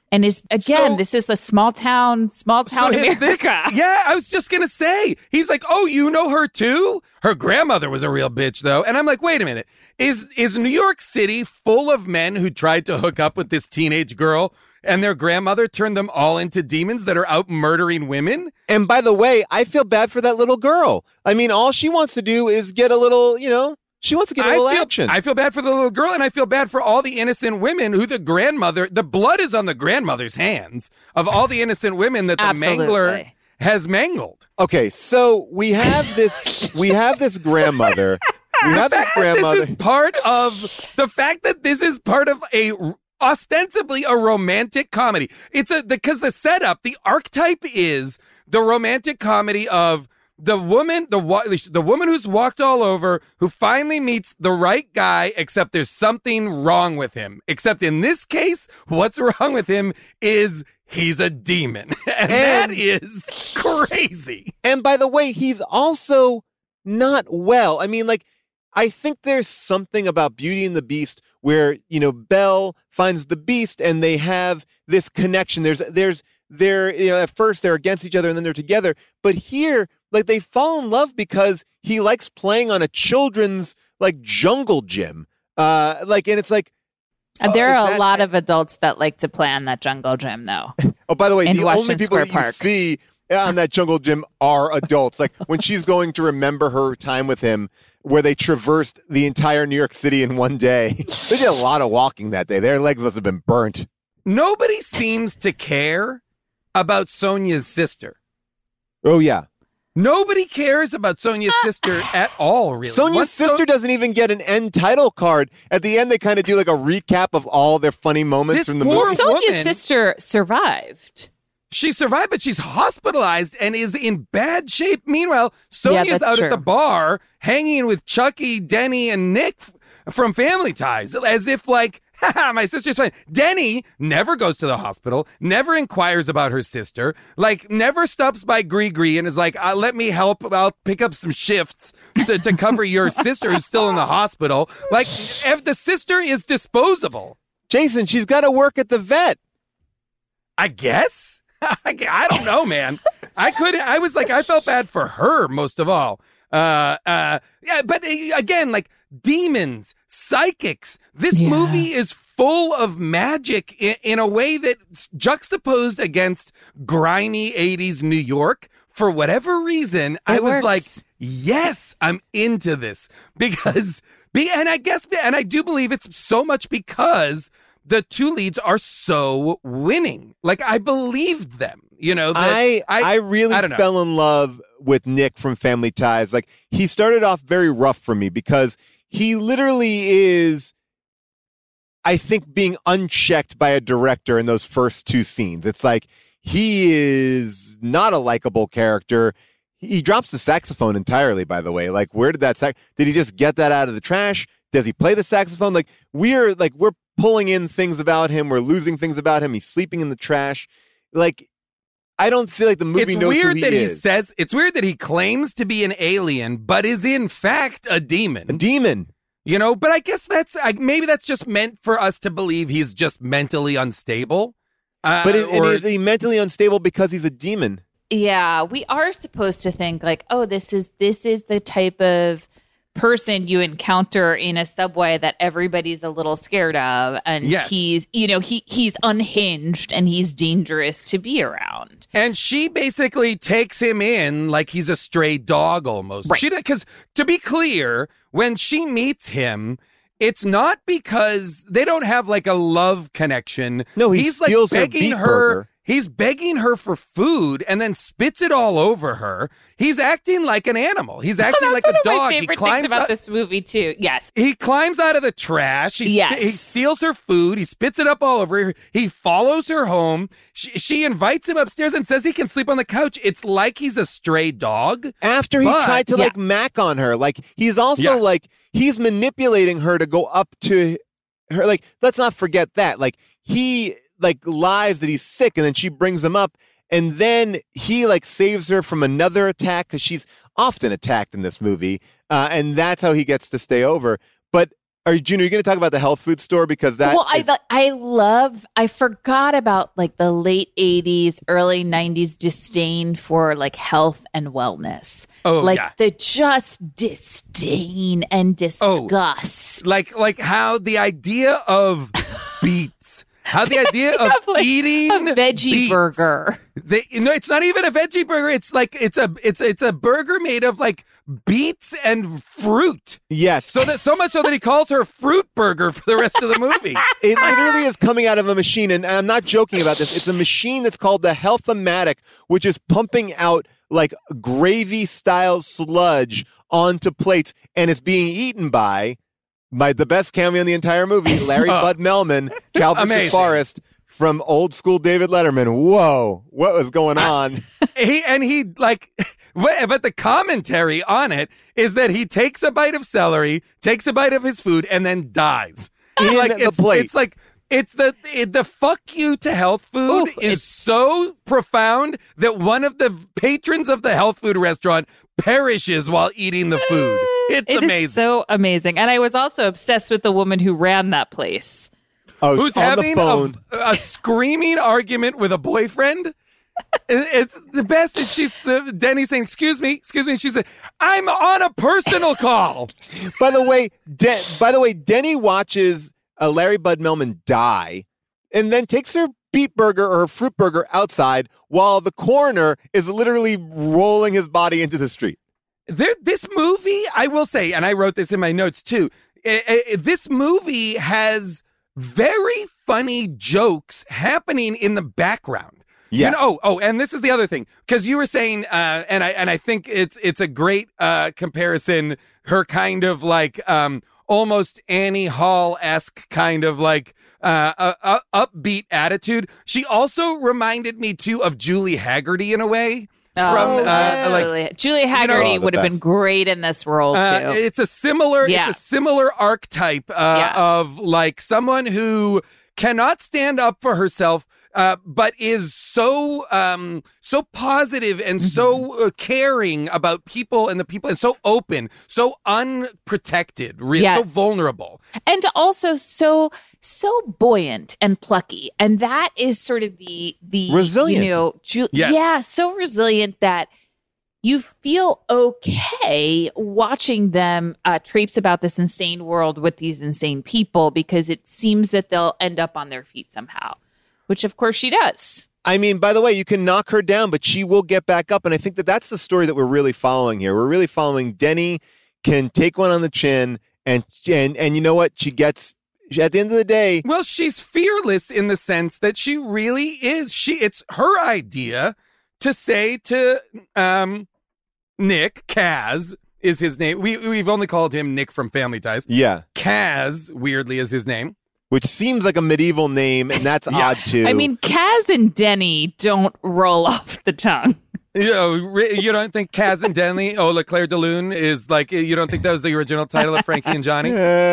Speaker 5: And this is a small town America.
Speaker 4: I was just going to say, he's like, oh, you know her too? Her grandmother was a real bitch, though. And I'm like, wait a minute. Is New York City full of men who tried to hook up with this teenage girl and their grandmother turned them all into demons that are out murdering women?
Speaker 9: And by the way, I feel bad for that little girl. I mean, all she wants to do is get a little, she wants to get a little action.
Speaker 4: I feel bad for the little girl, and I feel bad for all the innocent women who the blood is on the grandmother's hands of all the innocent women that the mangler has mangled.
Speaker 9: Okay, so we have this grandmother.
Speaker 4: This is part of a ostensibly a romantic comedy. Because the setup, the archetype is the romantic comedy of the woman who's walked all over, who finally meets the right guy, except there's something wrong with him. Except in this case, what's wrong with him is he's a demon. And that is crazy.
Speaker 9: And by the way, he's also not well. I mean, like, I think there's something about Beauty and the Beast where, Belle finds the Beast and they have this connection. At first they're against each other and then they're together. But here, like, they fall in love because he likes playing on a children's, like, jungle gym. And it's like...
Speaker 5: there are a lot of adults that like to play on that jungle gym, though.
Speaker 9: Oh, by the way, the
Speaker 5: Washington
Speaker 9: only people that you see on that jungle gym are adults. Like, when she's going to remember her time with him, where they traversed the entire New York City in one day. They did a lot of walking that day. Their legs must have been burnt.
Speaker 4: Nobody seems to care about Sonia's sister.
Speaker 9: Oh, yeah.
Speaker 4: Nobody cares about Sonia's sister at all, really.
Speaker 9: Sonia's sister doesn't even get an end title card. At the end, they kind of do like a recap of all their funny moments from the movie.
Speaker 5: Sonia's sister survived.
Speaker 4: She survived, but she's hospitalized and is in bad shape. Meanwhile, Sonia's out at the bar hanging with Chucky, Denny, and Nick from Family Ties, as if like, haha, my sister's fine. Denny never goes to the hospital, never inquires about her sister, like never stops by Gree and is like, let me help. I'll pick up some shifts to cover your sister who's still in the hospital. Like, if the sister is disposable.
Speaker 9: Jason, she's got to work at the vet.
Speaker 4: I guess. I don't know, man. I felt bad for her most of all. But again, like demons, psychics. This movie is full of magic in a way that's juxtaposed against grimy 80s New York. For whatever reason, I was like, yes, I'm into this and I do believe it's so much because the two leads are so winning. Like, I believed them, I really
Speaker 9: fell in love with Nick from Family Ties. Like, he started off very rough for me because he literally is, I think, being unchecked by a director in those first two scenes. It's like, he is not a likable character. He drops the saxophone entirely, by the way. Like, where did that did he just get that out of the trash? Does he play the saxophone? Like, we're pulling in things about him. We're losing things about him. He's sleeping in the trash. Like, I don't feel like the movie knows who he is.
Speaker 4: It's weird that he claims to be an alien, but is in fact a demon.
Speaker 9: A demon.
Speaker 4: But I guess maybe that's just meant for us to believe he's just mentally unstable.
Speaker 9: Is he mentally unstable because he's a demon?
Speaker 5: Yeah, we are supposed to think like, oh, this is the type of person you encounter in a subway that everybody's a little scared of, and he's unhinged and he's dangerous to be around.
Speaker 4: And she basically takes him in like he's a stray dog almost.
Speaker 5: Right.
Speaker 4: Because to be clear, when she meets him, it's not because they don't have like a love connection.
Speaker 9: No, he's like begging her.
Speaker 4: He's begging her for food and then spits it all over her. He's acting like an animal. He's acting like a dog.
Speaker 5: That's one of my favorite things about this movie, too. Yes.
Speaker 4: He climbs out of the trash. He steals her food. He spits it up all over her. He follows her home. She invites him upstairs and says he can sleep on the couch. It's like he's a stray dog.
Speaker 9: After he tried to mac on her. Like, he's also he's manipulating her to go up to her. Like, let's not forget that. Like, he lies that he's sick, and then she brings him up, and then he saves her from another attack because she's often attacked in this movie, and that's how he gets to stay over. But Junior, are you going to talk about the health food store? Because that.
Speaker 5: Well, I forgot about like the late 80s, early 90s disdain for like health and wellness.
Speaker 4: Oh,
Speaker 5: like
Speaker 4: yeah.
Speaker 5: the just disdain and disgust.
Speaker 4: Like how the idea of beets, how the idea of
Speaker 5: like
Speaker 4: eating
Speaker 5: a veggie
Speaker 4: beets,
Speaker 5: burger.
Speaker 4: It's not even a veggie burger. It's like it's a burger made of like beets and fruit.
Speaker 9: Yes.
Speaker 4: So much so that he calls her Fruit Burger for the rest of the movie.
Speaker 9: It literally is coming out of a machine, and I'm not joking about this. It's a machine that's called the Health-O-Matic, which is pumping out like gravy-style sludge onto plates, and it's being eaten by the best cameo in the entire movie, Larry Bud Melman, Calvin Forrest from old school David Letterman. Whoa, what was going on?
Speaker 4: But the commentary on it is that he takes a bite of celery, takes a bite of his food, and then dies.
Speaker 9: In the plate.
Speaker 4: It's like the fuck you to health food is so profound that one of the patrons of the health food restaurant perishes while eating the food. It's amazing.
Speaker 5: It is so amazing. And I was also obsessed with the woman who ran that place.
Speaker 4: Who's having a screaming argument with a boyfriend. It's the best. And Denny's saying, excuse me. She said, I'm on a personal call.
Speaker 9: By the way, Denny watches Larry Bud Melman die and then takes her beet burger or her fruit burger outside while the coroner is literally rolling his body into the street.
Speaker 4: This movie, I will say, and I wrote this in my notes too, this movie has very funny jokes happening in the background.
Speaker 9: Yes.
Speaker 4: And this is the other thing, because you were saying, and I think it's a great comparison. Her kind of like almost Annie Hall-esque kind of like upbeat attitude. She also reminded me too of Julie Haggerty in a way.
Speaker 5: Julie Haggerty would have been great in this role too.
Speaker 4: It's a similar archetype of like someone who cannot stand up for herself. But is so positive and so caring about people and the people, and so open, so unprotected, so vulnerable,
Speaker 5: and also so buoyant and plucky. And that is sort of the
Speaker 9: resilient.
Speaker 5: So resilient that you feel okay watching them traipse about this insane world with these insane people, because it seems that they'll end up on their feet somehow. Which, of course, she does.
Speaker 9: I mean, by the way, you can knock her down, but she will get back up. And I think that's the story that we're really following here. We're really following Denny can take one on the chin, and you know what? She gets, at the end of the day.
Speaker 4: Well, she's fearless in the sense that she really is. It's her idea to say to Nick, Kaz is his name. We've only called him Nick from Family Ties.
Speaker 9: Yeah.
Speaker 4: Kaz, weirdly, is his name.
Speaker 9: Which seems like a medieval name, and that's odd, too.
Speaker 5: I mean, Kaz and Denny don't roll off the tongue.
Speaker 4: You don't think Kaz and Denny, Claire de Lune is like, you don't think that was the original title of Frankie and Johnny?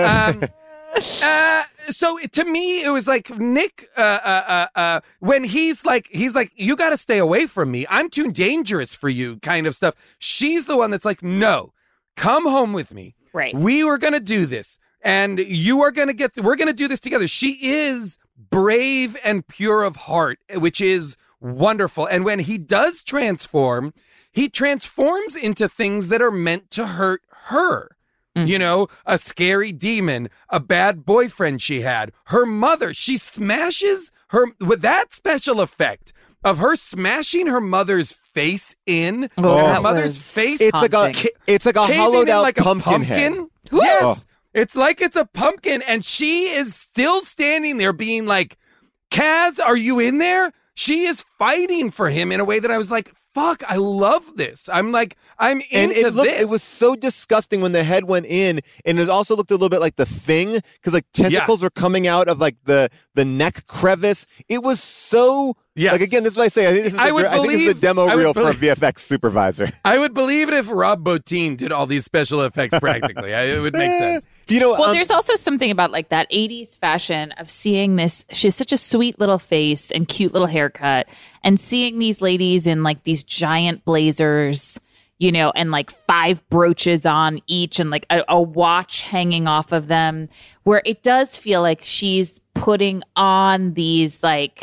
Speaker 4: So to me, it was like Nick, when he's like, you got to stay away from me. I'm too dangerous for you kind of stuff. She's the one that's like, no, come home with me.
Speaker 5: Right.
Speaker 4: We were going to do this. And we're going to do this together. She is brave and pure of heart, which is wonderful. And when he does transform, he transforms into things that are meant to hurt her. Mm-hmm. You know, a scary demon, a bad boyfriend she had, her mother. She smashes her with that special effect of her smashing her mother's face in. Her mother's face.
Speaker 9: It's like a hollowed out
Speaker 4: like
Speaker 9: pumpkin head.
Speaker 4: Yes.
Speaker 9: Oh.
Speaker 4: It's like it's a pumpkin, and she is still standing there being like, Kaz, are you in there? She is fighting for him in a way that I was like, fuck, I love this. I'm into this.
Speaker 9: It was so disgusting when the head went in, and it also looked a little bit like The Thing, because like tentacles were coming out of like the neck crevice. It was so...
Speaker 4: Yes.
Speaker 9: Like, again, this is what I say. I think this is the demo reel for a VFX supervisor.
Speaker 4: I would believe it if Rob Bottin did all these special effects practically. It would make sense.
Speaker 5: There's also something about like that 80s fashion of seeing this. She has such a sweet little face and cute little haircut, and seeing these ladies in like these giant blazers, you know, and like 5 brooches on each and like a watch hanging off of them, where it does feel like she's putting on these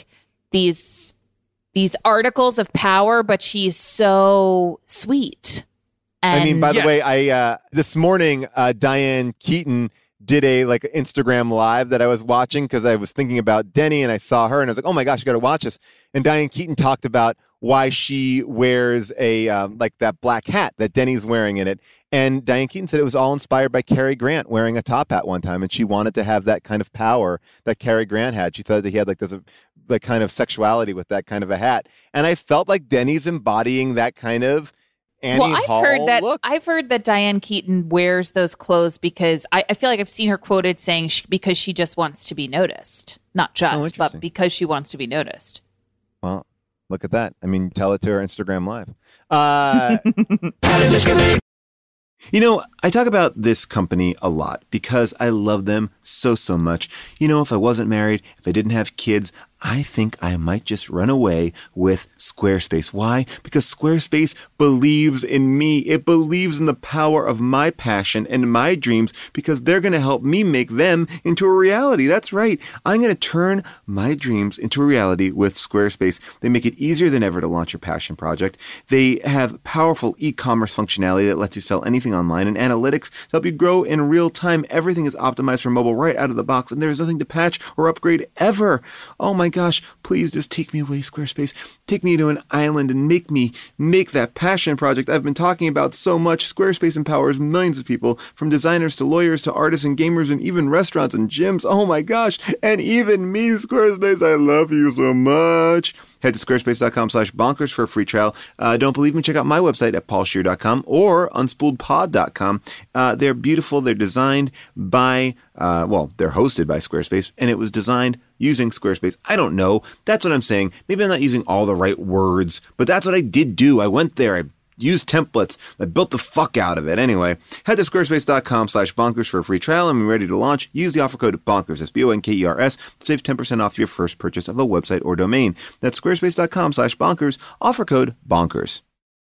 Speaker 5: articles of power, but she's so sweet. And
Speaker 9: I mean, by the way, I this morning, Diane Keaton did a like Instagram live that I was watching because I was thinking about Denny and I saw her and I was like, oh my gosh, you got to watch this. And Diane Keaton talked about why she wears a like that black hat that Denny's wearing in it. And Diane Keaton said it was all inspired by Cary Grant wearing a top hat one time, and she wanted to have that kind of power that Cary Grant had. She thought that he had like this like kind of sexuality with that kind of a hat, and I felt like Denny's embodying that kind of Annie Hall look.
Speaker 5: I've heard that Diane Keaton wears those clothes because I feel like I've seen her quoted saying because she just wants to be noticed, not just, but because she wants to be noticed.
Speaker 9: Well, look at that. I mean, tell it to her Instagram Live.
Speaker 2: You know, I talk about this company a lot because I love them so much. You know, if I wasn't married, if I didn't have kids, I think I might just run away with Squarespace. Why? Because Squarespace believes in me. It believes in the power of my passion and my dreams because they're going to help me make them into a reality. That's right. I'm going to turn my dreams into a reality with Squarespace. They make it easier than ever to launch your passion project. They have powerful e-commerce functionality that lets you sell anything online and analytics to help you grow in real time. Everything is optimized for mobile right out of the box, and there's nothing to patch or upgrade ever. Oh my gosh, please just take me away, Squarespace. Take me to an island and make that passion project I've been talking about so much. Squarespace empowers millions of people, from designers to lawyers to artists and gamers and even restaurants and gyms. Oh my gosh, and even me, Squarespace, I love you so much. Head to squarespace.com/bonkers for a free trial. Don't believe me? Check out my website at paulscheer.com or unspooledpod.com. They're beautiful. They're designed by, they're hosted by Squarespace, and it was designed using Squarespace. I don't know. That's what I'm saying. Maybe I'm not using all the right words, but that's what I did do. I went there. I used templates. I built the fuck out of it. Anyway, head to squarespace.com/bonkers for a free trial and be ready to launch. Use the offer code BONKERS, that's BONKERS, to save 10% off your first purchase of a website or domain. That's squarespace.com/bonkers, offer code BONKERS.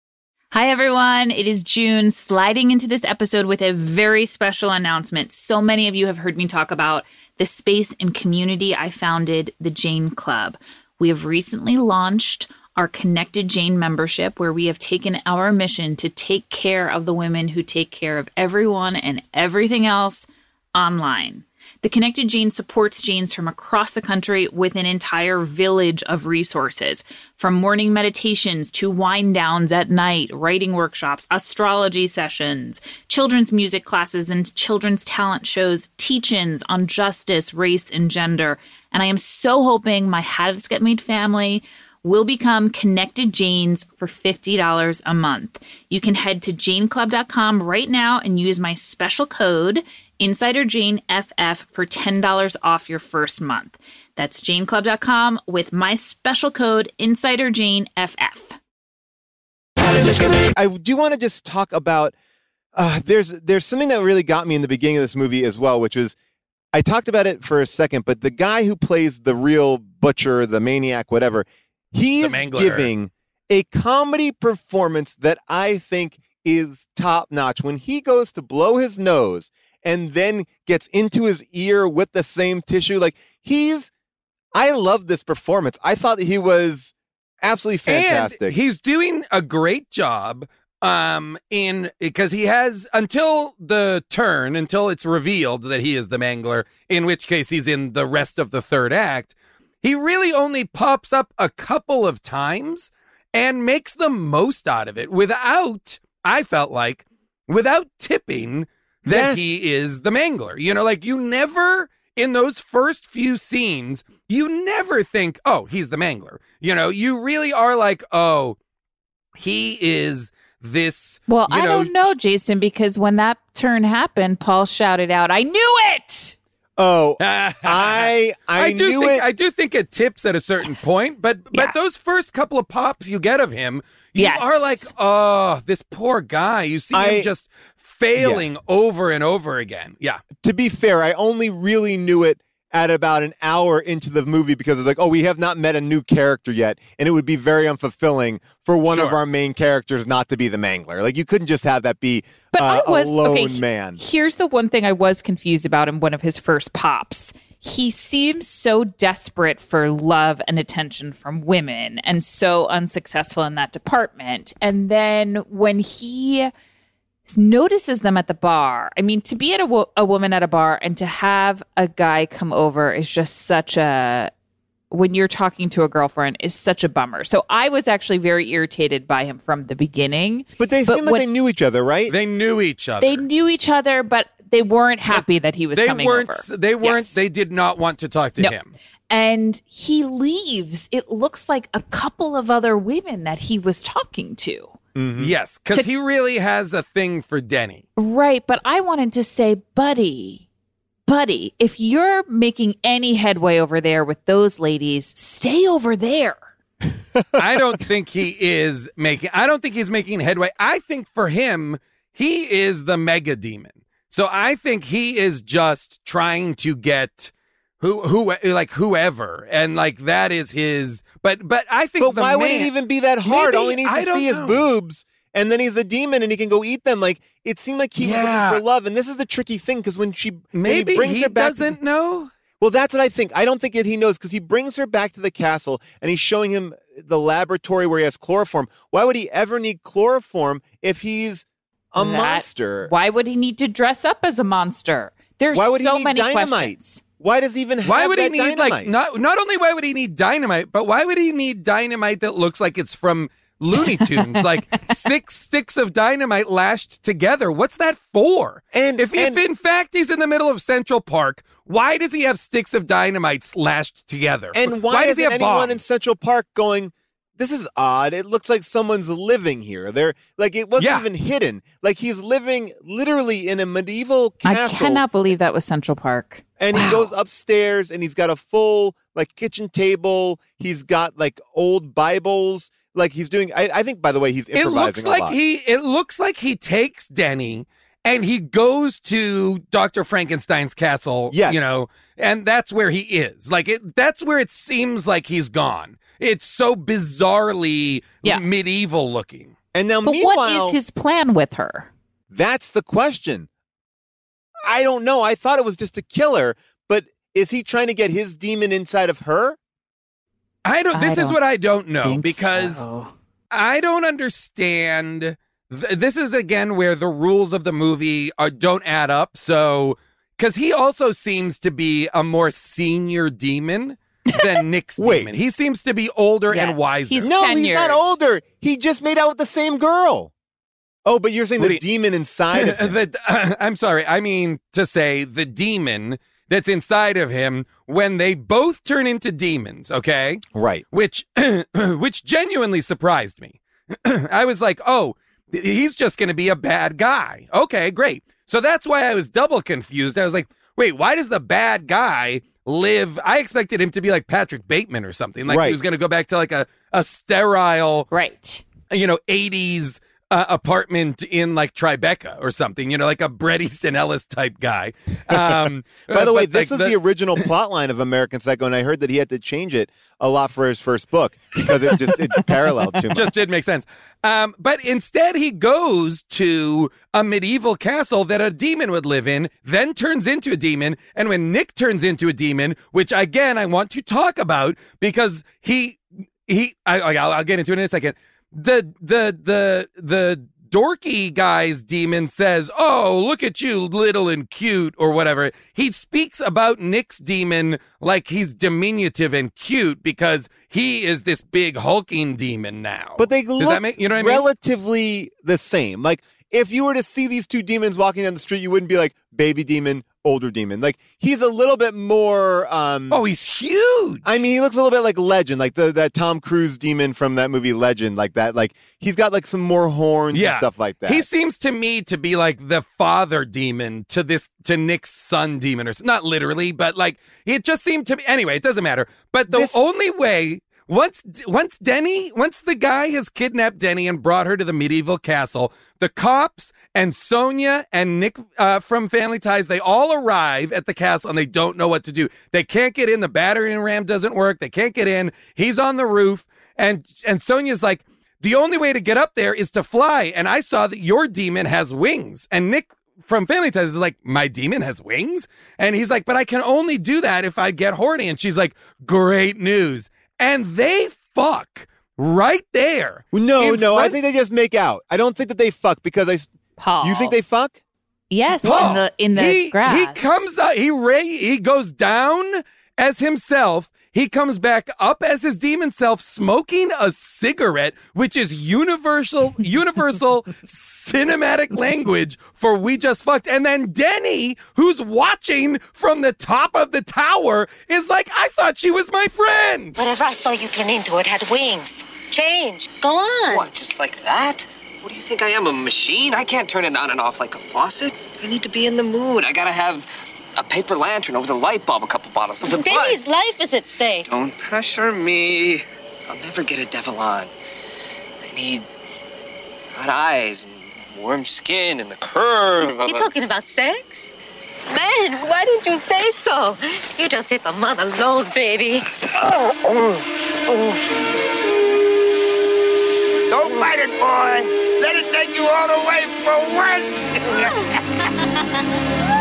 Speaker 5: Hi, everyone. It is June, sliding into this episode with a very special announcement. So many of you have heard me talk about the space and community I founded, the Jane Club. We have recently launched our Connected Jane membership, where we have taken our mission to take care of the women who take care of everyone and everything else online. The Connected Jane supports Janes from across the country with an entire village of resources, from morning meditations to wind downs at night, writing workshops, astrology sessions, children's music classes and children's talent shows, teach-ins on justice, race, and gender. And I am so hoping my How Did This Get Made family will become Connected Janes for $50 a month. You can head to janeclub.com right now and use my special code InsiderJaneFF for $10 off your first month. That's janeclub.com with my special code InsiderJaneFF.
Speaker 9: I do want to just talk about there's something that really got me in the beginning of this movie as well, which was, I talked about it for a second, but the guy who plays the real butcher, the maniac, whatever, he's giving a comedy performance that I think is top notch. When he goes to blow his nose and then gets into his ear with the same tissue, I love this performance. I thought he was absolutely fantastic.
Speaker 4: And he's doing a great job because he has until it's revealed that he is the Mangler, in which case he's in the rest of the third act. He really only pops up a couple of times and makes the most out of it without tipping that he is the Mangler. You know, like, you never, in those first few scenes, you never think, oh, he's the Mangler. You know, you really are like, oh, he is this.
Speaker 5: Well, I don't know, Jason, because when that turn happened, Paul shouted out, "I knew it!"
Speaker 9: Oh, I knew it.
Speaker 4: I do think it tips at a certain point, but those first couple of pops you get of him, you are like, oh, this poor guy. You see him just failing over and over again. Yeah.
Speaker 9: To be fair, I only really knew it at about an hour into the movie because it's like, oh, we have not met a new character yet. And it would be very unfulfilling for one of our main characters not to be the Mangler. Like, you couldn't just have that be a lone man.
Speaker 5: Here's the one thing I was confused about in one of his first pops. He seems so desperate for love and attention from women and so unsuccessful in that department. And then when he notices them at the bar, I mean, to be at a woman at a bar and to have a guy come over is just such a, when you're talking to a girlfriend, is such a bummer. So I was actually very irritated by him from the beginning.
Speaker 9: But they seemed like they knew each other, right?
Speaker 4: They knew each other.
Speaker 5: They knew each other, but they weren't happy that he was coming over.
Speaker 4: They weren't. Yes. They did not want to talk to him.
Speaker 5: And he leaves. It looks like a couple of other women that he was talking to.
Speaker 4: Mm-hmm. Yes, because he really has a thing for Denny.
Speaker 5: Right, but I wanted to say, buddy, if you're making any headway over there with those ladies, stay over there.
Speaker 4: I don't think he's making headway. I think for him, he is the mega demon. So I think he is just trying to get whoever, and like that is his. But I think.
Speaker 9: But why would it even be that hard? All he needs to see is boobs, and then he's a demon, and he can go eat them. Like, it seemed like he was looking for love, and this is the tricky thing because when he brings her back,
Speaker 4: doesn't know.
Speaker 9: Well, that's what I think. I don't think that he knows because he brings her back to the castle, and he's showing him the laboratory where he has chloroform. Why would he ever need chloroform if he's a monster?
Speaker 5: Why would he need to dress up as a monster? There's so many questions.
Speaker 9: Why does he even have
Speaker 4: why would
Speaker 9: that
Speaker 4: he need
Speaker 9: dynamite?
Speaker 4: Like not only why would he need dynamite, but why would he need dynamite that looks like it's from Looney Tunes? Like 6 sticks of dynamite lashed together. What's that for? And if in fact he's in the middle of Central Park, why does he have sticks of dynamite lashed together?
Speaker 9: And why does anyone in Central Park going, this is odd. It looks like someone's living here. They're like, it wasn't even hidden. Like, he's living literally in a medieval castle.
Speaker 5: I cannot believe that was Central Park.
Speaker 9: And he goes upstairs and he's got a full like kitchen table. He's got like old Bibles. Like, he's doing, I think, by the way, he's improvising a lot.
Speaker 4: It looks like he takes Denny and he goes to Dr. Frankenstein's castle, and that's where he is. Like, that's where it seems like he's gone. It's so bizarrely medieval looking.
Speaker 9: And now,
Speaker 5: but
Speaker 9: meanwhile,
Speaker 5: what is his plan with her?
Speaker 9: That's the question. I don't know. I thought it was just to kill her, but is he trying to get his demon inside of her?
Speaker 4: This is what I don't know, because I don't understand. This is, again, where the rules of the movie don't add up. So, because he also seems to be a more senior demon than Nick's demon. He seems to be older and wiser.
Speaker 5: He's
Speaker 9: He's not older. He just made out with the same girl. Oh, but you're saying the demon inside of him.
Speaker 4: I'm sorry. I mean to say the demon that's inside of him when they both turn into demons, okay?
Speaker 9: Right.
Speaker 4: Which genuinely surprised me. I was like, oh, he's just going to be a bad guy. Okay, great. So that's why I was double confused. I was like, wait, why does the bad guy live? I expected him to be like Patrick Bateman or something. Like he was going to go back to like a sterile, 80s apartment in like Tribeca or something, like a Bret Easton Ellis type guy.
Speaker 9: By the way, this was the original plot line of American Psycho, and I heard that he had to change it a lot for his first book because it paralleled too much.
Speaker 4: Just didn't make sense. But instead he goes to a medieval castle that a demon would live in, then turns into a demon. And when Nick turns into a demon, which again, I want to talk about because I'll get into it in a second. The dorky guy's demon says, oh, look at you, little and cute, or whatever. He speaks about Nick's demon like he's diminutive and cute because he is this big hulking demon now.
Speaker 9: But they
Speaker 4: Does
Speaker 9: look
Speaker 4: that make, you know what I mean?
Speaker 9: relatively the same. Like, if you were to see these two demons walking down the street, you wouldn't be like, baby demon, older demon. Like, he's a little bit more
Speaker 4: he's huge.
Speaker 9: I mean, he looks a little bit like Legend, like that Tom Cruise demon from that movie Legend, like that. Like, he's got like some more horns and stuff like that.
Speaker 4: He seems to me to be like the father demon to Nick's son demon, or not literally, but like it just seemed to me. Anyway, it doesn't matter. But the only way once the guy has kidnapped Denny and brought her to the medieval castle, the cops and Sonia and Nick from Family Ties, they all arrive at the castle and they don't know what to do. They can't get in. The battering ram doesn't work. They can't get in. He's on the roof. And Sonia's like, the only way to get up there is to fly. And I saw that your demon has wings. And Nick from Family Ties is like, my demon has wings? And he's like, but I can only do that if I get horny. And she's like, great news. And they fuck right there.
Speaker 9: No, I think they just make out. I don't think that they fuck because
Speaker 5: Paul.
Speaker 9: You think they fuck?
Speaker 5: Yes,
Speaker 4: Paul,
Speaker 5: in the grass.
Speaker 4: He comes up, he goes down as himself. He comes back up as his demon self, smoking a cigarette, which is universal cinematic language for we just fucked. And then Denny, who's watching from the top of the tower, is like, I thought she was my friend.
Speaker 8: Whatever I saw you turn into, it had wings. Change. Go on.
Speaker 7: What, just like that? What do you think I am, a machine? I can't turn it on and off like a faucet. I need to be in the mood. I gotta have a paper lantern over the light bulb, a couple bottles of the
Speaker 8: Denny's life is at stake.
Speaker 7: Don't pressure me. I'll never get a devil on. I need hot eyes and warm skin and the curve of
Speaker 8: You talking about sex? Man, why didn't you say so? You just hit the mother load, baby.
Speaker 11: Don't bite it, boy. Let it take you all the way for once.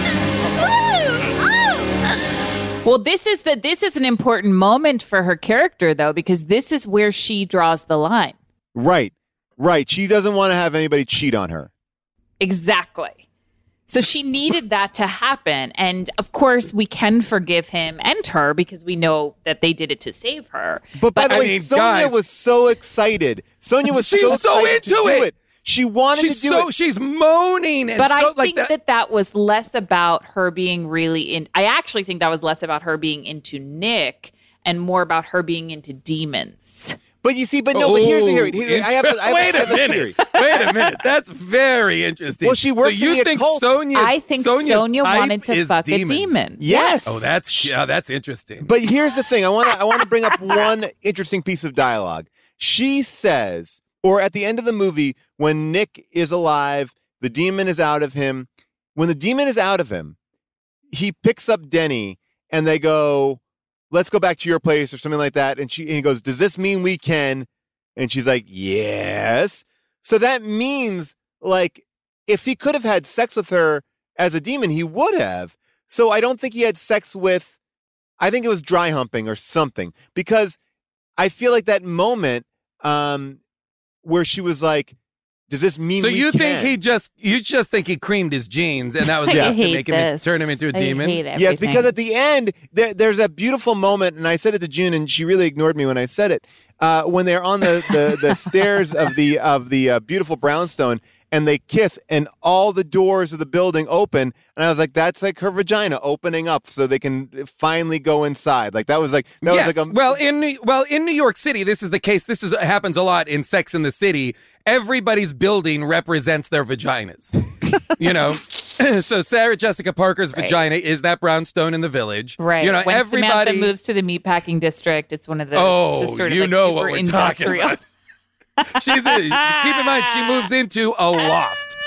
Speaker 5: Well, this is an important moment for her character, though, because this is where she draws the line.
Speaker 9: Right. She doesn't want to have anybody cheat on her.
Speaker 5: Exactly. So she needed that to happen. And of course, we can forgive him and her because we know that they did it to save her.
Speaker 9: But by the way, Sonia was so excited. Sonia was so excited to do it. She wanted to do it.
Speaker 4: She's moaning. And
Speaker 5: but I
Speaker 4: like
Speaker 5: think that was less about her being I actually think that was less about her being into Nick and more about her being into demons.
Speaker 9: But you see, but here's the theory. I have a theory.
Speaker 4: Wait a minute. That's very interesting.
Speaker 9: Well, she works in the occult.
Speaker 5: I think Sonia wanted to fuck a demon.
Speaker 9: Yes.
Speaker 4: Oh, that's interesting.
Speaker 9: But here's the thing. I want to bring up one interesting piece of dialogue. She says, or at the end of the movie, when Nick is alive, the demon is out of him. When the demon is out of him, he picks up Denny and they go, let's go back to your place or something like that. And he goes, does this mean we can? And she's like, yes. So that means, like, if he could have had sex with her as a demon, he would have. So I don't think he had sex with, I think it was dry humping or something. Because I feel like that moment where she was like, does this mean
Speaker 4: so
Speaker 9: we
Speaker 4: you
Speaker 9: can?
Speaker 4: think you just think he creamed his jeans and that was enough to make him turn him into a demon?
Speaker 9: Yes, because at the end there's a beautiful moment, and I said it to June, and she really ignored me when I said it. When they're on the stairs of the beautiful brownstone, and they kiss, and all the doors of the building open, and I was like, that's like her vagina opening up so they can finally go inside. Like that was like
Speaker 4: in New York City, this is the case. This happens a lot in Sex and the City. Everybody's building represents their vaginas. You know, so Sarah Jessica Parker's vagina is that brownstone in the Village.
Speaker 5: Right.
Speaker 4: You know,
Speaker 5: when
Speaker 4: everybody
Speaker 5: Samantha moves to the meatpacking district, it's one of the sort of
Speaker 4: you
Speaker 5: like
Speaker 4: know
Speaker 5: super
Speaker 4: what we're
Speaker 5: industrial.
Speaker 4: talking about. Keep in mind, she moves into a loft.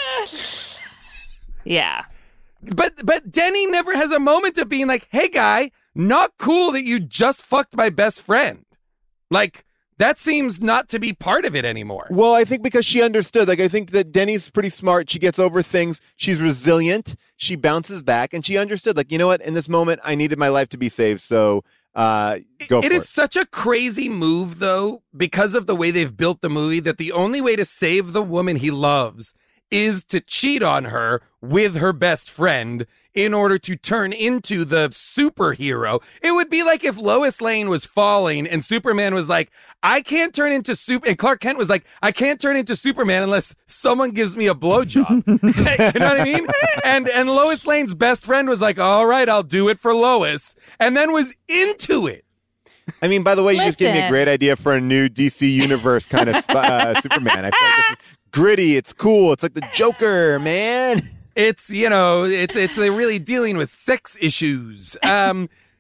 Speaker 5: Yeah.
Speaker 4: But Denny never has a moment of being like, hey, guy, not cool that you just fucked my best friend. Like, that seems not to be part of it anymore.
Speaker 9: Well, I think because she understood. Like, I think that Denny's pretty smart. She gets over things. She's resilient. She bounces back, and she understood. Like, you know what? In this moment, I needed my life to be saved, so go for it.
Speaker 4: It is such a crazy move, though, because of the way they've built the movie, that the only way to save the woman he loves is to cheat on her with her best friend in order to turn into the superhero. It would be like if Lois Lane was falling and Superman was like, I can't turn into and Clark Kent was like, I can't turn into Superman unless someone gives me a blowjob. You know what I mean? And Lois Lane's best friend was like, all right, I'll do it for Lois. And then was into it.
Speaker 9: I mean, by the way, you just gave me a great idea for a new DC Universe kind of Superman. I feel like this is gritty. It's cool. It's like the Joker, man.
Speaker 4: It's, you know, it's they're really dealing with sex issues.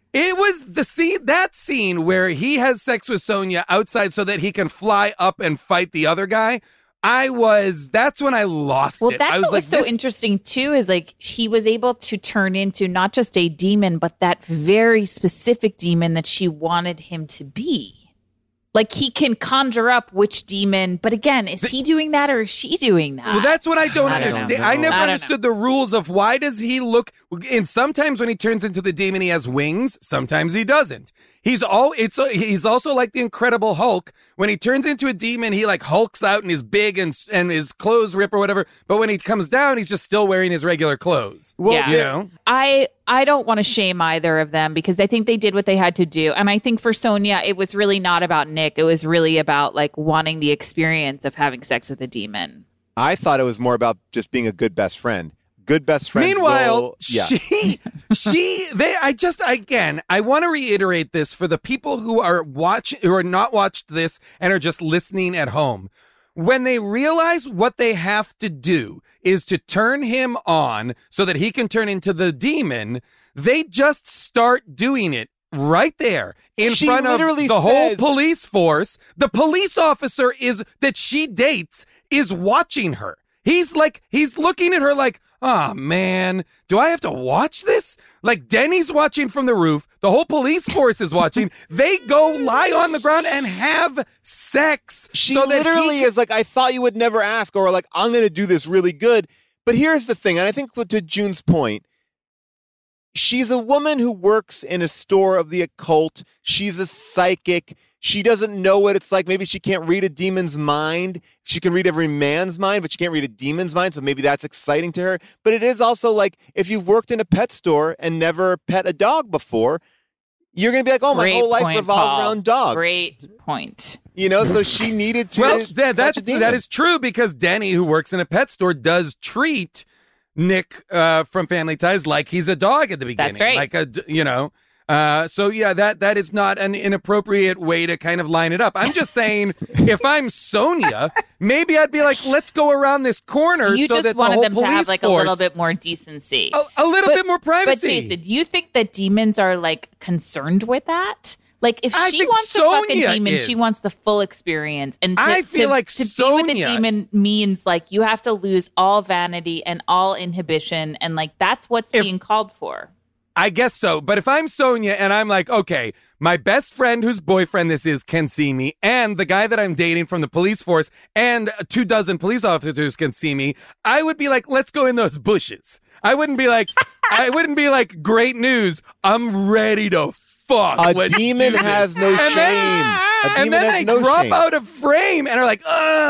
Speaker 4: It was that scene where he has sex with Sonia outside so that he can fly up and fight the other guy. That's when I lost it.
Speaker 5: Well, that's
Speaker 4: I was
Speaker 5: what was so interesting too, is like he was able to turn into not just a demon, but that very specific demon that she wanted him to be. Like he can conjure up which demon, but again, is he doing that or is she doing that?
Speaker 4: Well, that's what I don't understand. I never understood the rules of why does he look, and sometimes when he turns into the demon, he has wings. Sometimes he doesn't. He's also like the Incredible Hulk. When he turns into a demon, he like hulks out and is big and his clothes rip or whatever. But when he comes down, he's just still wearing his regular clothes.
Speaker 5: Well, yeah.
Speaker 4: You know?
Speaker 5: I don't want to shame either of them because I think they did what they had to do. And I think for Sonia, it was really not about Nick. It was really about like wanting the experience of having sex with a demon.
Speaker 9: I thought it was more about just being a good best friend. Good best friends.
Speaker 4: Meanwhile, I want to reiterate this for the people who are not watched this and are just listening at home. When they realize what they have to do is to turn him on so that he can turn into the demon, they just start doing it right there in front of the whole police force. The police officer that she dates is watching her. He's looking at her like, oh, man, do I have to watch this? Like, Denny's watching from the roof. The whole police force is watching. They go lie on the ground and have sex.
Speaker 9: She literally is like, I thought you would never ask, or like, I'm going to do this really good. But here's the thing, and I think to June's point, she's a woman who works in a store of the occult. She's a psychic. She doesn't know what it's like. Maybe she can't read a demon's mind. She can read every man's mind, but she can't read a demon's mind. So maybe that's exciting to her. But it is also like if you've worked in a pet store and never pet a dog before, you're going to be like, oh, my whole life revolves around dogs.
Speaker 5: Great point.
Speaker 9: You know, so she needed to.
Speaker 4: Well, that is true because Denny, who works in a pet store, does treat Nick from Family Ties like he's a dog at the beginning.
Speaker 5: That's right.
Speaker 4: So yeah, that is not an inappropriate way to kind of line it up. I'm just saying, if I'm Sonia, maybe I'd be like, let's go around this corner.
Speaker 5: You
Speaker 4: so
Speaker 5: just
Speaker 4: that
Speaker 5: wanted
Speaker 4: the
Speaker 5: them to have like
Speaker 4: force,
Speaker 5: a little bit more decency,
Speaker 4: a little bit more privacy.
Speaker 5: But Jason, do you think that demons are like concerned with that? Like if she wants to fuck a demon, she wants the full experience. And
Speaker 4: I feel like
Speaker 5: to be with a demon means like you have to lose all vanity and all inhibition, and like that's what's being called for.
Speaker 4: I guess so. But if I'm Sonia and I'm like, okay, my best friend whose boyfriend this is can see me, and the guy that I'm dating from the police force and 24 police officers can see me, I would be like, let's go in those bushes. I wouldn't be like, great news. I'm ready to fuck.
Speaker 9: A demon has no shame.
Speaker 4: And then they drop out of frame and are like,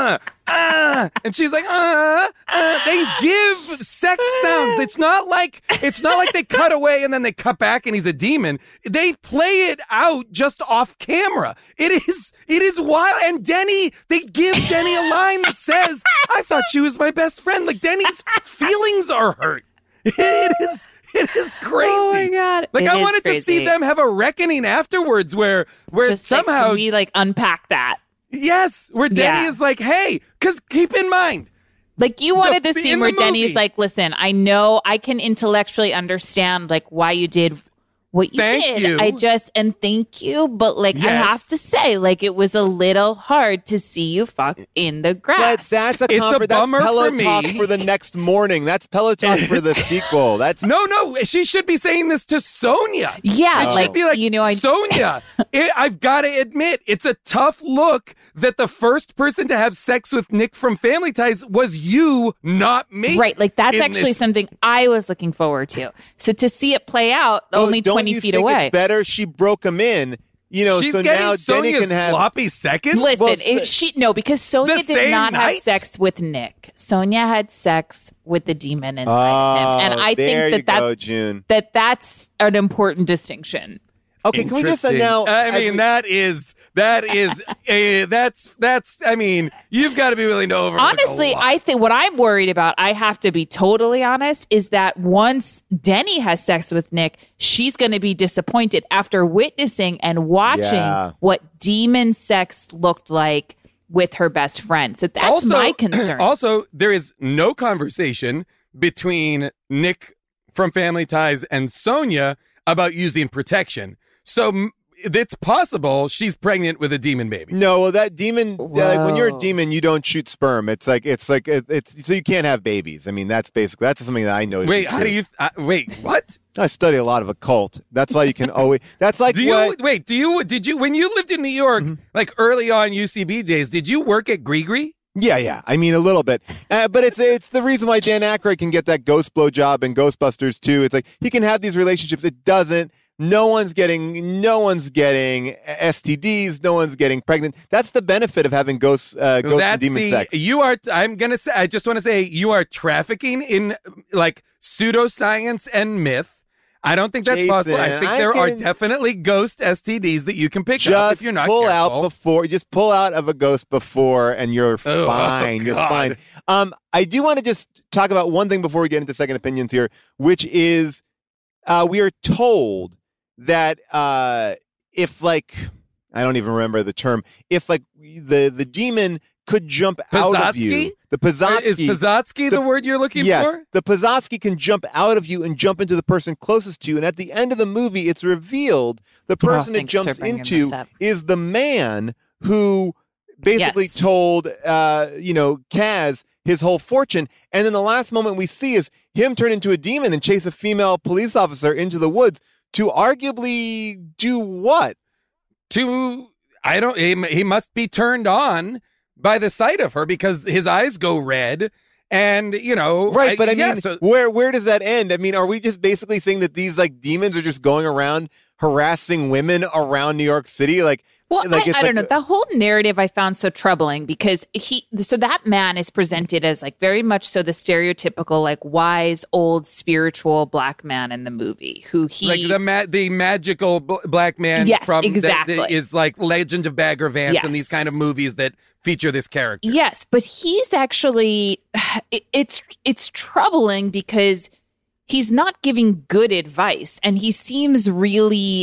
Speaker 4: and she's like, they give sex sounds. It's not like they cut away and then they cut back and he's a demon. They play it out just off camera. It is wild. And they give Denny a line that says, I thought she was my best friend. Like Denny's feelings are hurt. It is crazy.
Speaker 5: Oh my God.
Speaker 4: Like I wanted to see them have a reckoning afterwards where just somehow
Speaker 5: like, we like unpack that.
Speaker 4: Yes, where Denny is like, hey, because keep in mind.
Speaker 5: Like you wanted the scene where Denny's like, listen, I know I can intellectually understand like why you did what you did. Thank you. But like, I have to say, like, it was a little hard to see you fuck in the grass.
Speaker 9: But that's that's pillow talk for the next morning. That's pillow talk for the sequel. That's
Speaker 4: no. She should be saying this to Sonia.
Speaker 5: Yeah.
Speaker 4: It should be like, Sonia, I've got to admit, it's a tough look that the first person to have sex with Nick from Family Ties was you, not me.
Speaker 5: Right. Like, that's actually something I was looking forward to. So to see it play out only 20 feet away.
Speaker 9: It's better she broke him in. You know,
Speaker 4: she's
Speaker 9: so now Denny can have
Speaker 4: sloppy seconds.
Speaker 5: Listen, because Sonia did not have sex with Nick. Sonia had sex with the demon inside him, and I think that's an important distinction.
Speaker 9: Okay, can we just now?
Speaker 4: I mean, I mean, you've got to be willing to overlook.
Speaker 5: Honestly, I think what I'm worried about, I have to be totally honest, is that once Denny has sex with Nick, she's going to be disappointed after witnessing and watching what demon sex looked like with her best friend. So that's my concern.
Speaker 4: Also, there is no conversation between Nick from Family Ties and Sonia about using protection. So it's possible she's pregnant with a demon baby.
Speaker 9: No, well, that demon, like, when you're a demon, you don't shoot sperm. It's so you can't have babies. I mean, that's something that I know.
Speaker 4: Wait, how do you? Wait, what?
Speaker 9: I study a lot of occult. That's why you can always. That's like.
Speaker 4: Did you when you lived in New York, like early on UCB days? Did you work at Gree?
Speaker 9: Yeah. I mean, a little bit, but it's the reason why Dan Aykroyd can get that ghost blow job in Ghostbusters too. It's like he can have these relationships. It doesn't. No one's getting STDs. No one's getting pregnant. That's the benefit of having ghost and demon sex.
Speaker 4: I just want to say you are trafficking in like pseudoscience and myth. I don't think that's possible. I think there are definitely ghost STDs that you can pick up if you're not careful.
Speaker 9: Just pull out of a ghost before, and you're fine. You're fine. I do want to just talk about one thing before we get into second opinions here, which is we are told that if, like, I don't even remember the term, if like the demon could jump out of you. The Pazzotsky.
Speaker 4: Is Pazzotsky the word you're looking for?
Speaker 9: The Pazzotsky can jump out of you and jump into the person closest to you. And at the end of the movie, it's revealed the person it jumps into is the man who basically told, Kaz his whole fortune. And then the last moment we see is him turn into a demon and chase a female police officer into the woods to arguably do what?
Speaker 4: He must be turned on by the sight of her because his eyes go red and,
Speaker 9: Right, but I mean, where does that end? I mean, are we just basically saying that these, like, demons are just going around harassing women around New York City? Like,
Speaker 5: well, I don't know. The whole narrative I found so troubling because that man is presented as like very much so the stereotypical like wise old spiritual black man in the movie
Speaker 4: like the magical black man from exactly that is like Legend of Bagger Vance and these kind of movies that feature this character.
Speaker 5: Yes, but he's actually it's troubling because he's not giving good advice and he seems really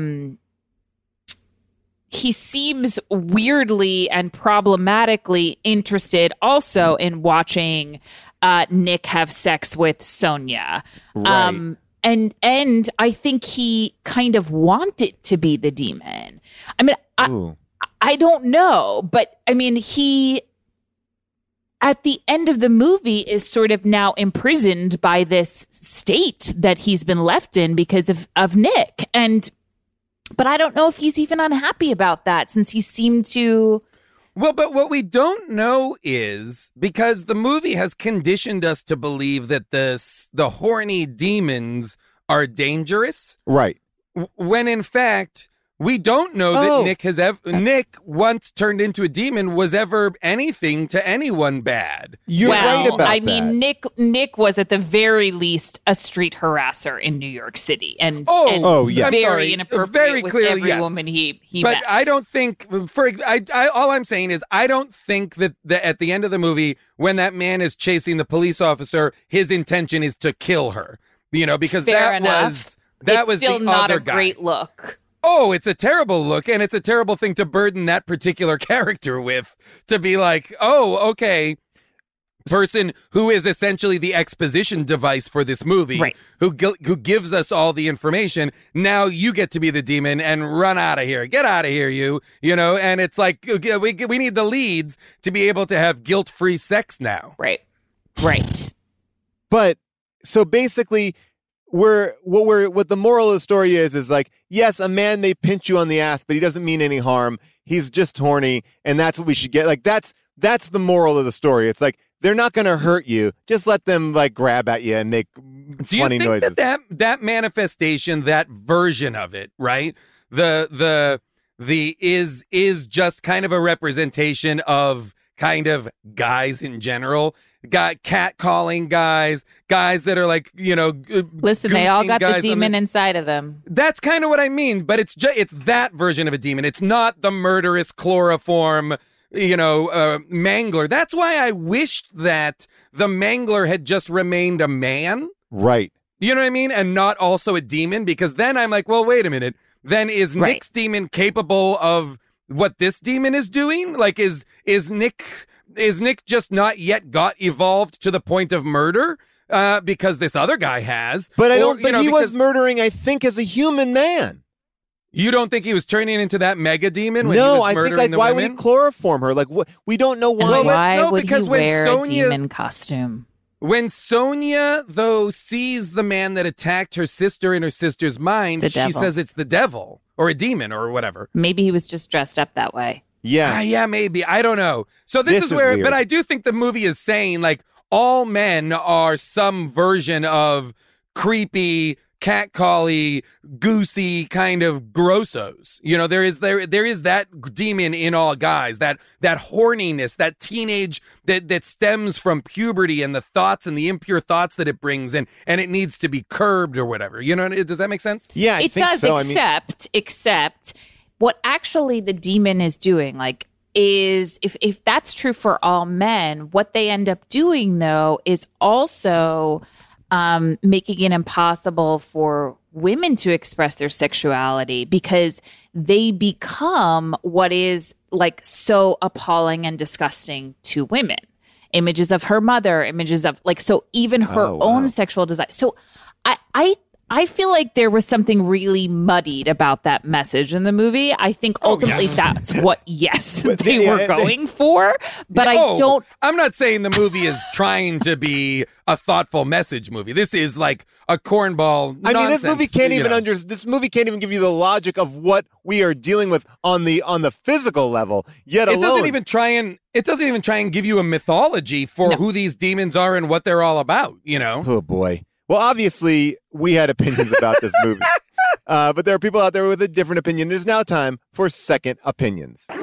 Speaker 5: he seems weirdly and problematically interested also in watching Nick have sex with Sonia.
Speaker 9: Right.
Speaker 5: And I think he kind of wanted to be the demon. I mean, I don't know, but I mean, he at the end of the movie is sort of now imprisoned by this state that he's been left in because of Nick. But I don't know if he's even unhappy about that since he seemed to.
Speaker 4: Well, but what we don't know is because the movie has conditioned us to believe that the horny demons are dangerous.
Speaker 9: Right.
Speaker 4: When in fact, we don't know that Nick once turned into a demon was ever anything to anyone bad.
Speaker 9: You're right about that.
Speaker 5: I mean, Nick was at the very least a street harasser in New York City, and very inappropriate
Speaker 4: very
Speaker 5: with
Speaker 4: clearly,
Speaker 5: every woman he
Speaker 4: but
Speaker 5: met.
Speaker 4: I don't think. All I'm saying is I don't think that at the end of the movie, when that man is chasing the police officer, his intention is to kill her. Because
Speaker 5: Fair
Speaker 4: that was
Speaker 5: still
Speaker 4: the
Speaker 5: not
Speaker 4: other
Speaker 5: a
Speaker 4: guy.
Speaker 5: great look.
Speaker 4: Oh, it's a terrible look, and it's a terrible thing to burden that particular character with, to be like, oh, okay, person who is essentially the exposition device for this movie,
Speaker 5: right,
Speaker 4: who gives us all the information. Now you get to be the demon and run out of here. Get out of here, you know, and it's like, we need the leads to be able to have guilt-free sex now.
Speaker 5: Right.
Speaker 9: But, so basically, what the moral of the story is like, yes, a man may pinch you on the ass, but he doesn't mean any harm. He's just horny, and that's what we should get. Like, that's the moral of the story. It's like, they're not going to hurt you. Just let them like grab at you and make funny noises.
Speaker 4: Do you think that manifestation, that version of it, right? The is just kind of a representation of kind of guys in general. Got catcalling guys that are like,
Speaker 5: listen, they all got the demon inside of them.
Speaker 4: That's kind of what I mean, but it's that version of a demon. It's not the murderous chloroform, mangler. That's why I wished that the mangler had just remained a man.
Speaker 9: Right.
Speaker 4: You know what I mean? And not also a demon, because then I'm like, well, wait a minute. Then is Nick's demon capable of what this demon is doing? Like, is Nick is Nick just not yet got evolved to the point of murder? Because this other guy has.
Speaker 9: But he was murdering, I think, as a human man.
Speaker 4: You don't think he was turning into that mega demon when
Speaker 9: no,
Speaker 4: he was
Speaker 9: I
Speaker 4: murdering
Speaker 9: think,
Speaker 4: the
Speaker 9: why
Speaker 4: women?
Speaker 9: would he chloroform her? Like, we don't know why.
Speaker 5: And why would
Speaker 4: because
Speaker 5: he
Speaker 4: when
Speaker 5: wear
Speaker 4: Sonia-
Speaker 5: a demon costume?
Speaker 4: When Sonia, though, sees the man that attacked her sister in her sister's mind,
Speaker 5: The
Speaker 4: she
Speaker 5: devil.
Speaker 4: says it's the devil or a demon or whatever.
Speaker 5: Maybe he was just dressed up that way.
Speaker 9: Yeah.
Speaker 4: Yeah, maybe. I don't know. So this is where,
Speaker 9: weird.
Speaker 4: but I do think the movie is saying, like, all men are some version of creepy, catcally, goosey kind of grossos. You know, there is that demon in all guys, that horniness, that teenage that stems from puberty and the thoughts and the impure thoughts that it brings, and it needs to be curbed or whatever. You know, does that make sense?
Speaker 9: Yeah, I
Speaker 5: It
Speaker 9: think
Speaker 5: does,
Speaker 9: so.
Speaker 5: except what actually the demon is doing, like, is if that's true for all men, what they end up doing though is also making it impossible for women to express their sexuality, because they become what is like so appalling and disgusting to women. Images of her mother, images of like, so even her own sexual desire. So I feel like there was something really muddied about that message in the movie. I think ultimately that's what, they were going for. But
Speaker 4: I'm not saying the movie is trying to be a thoughtful message movie. This is like a cornball nonsense.
Speaker 9: I mean, this movie can't even this movie can't even give you the logic of what we are dealing with on the physical level. Yet alone,
Speaker 4: it doesn't even try and give you a mythology for who these demons are and what they're all about. You know?
Speaker 9: Oh boy. Well, obviously, we had opinions about this movie, but there are people out there with a different opinion. It is now time for Second Opinions.
Speaker 3: The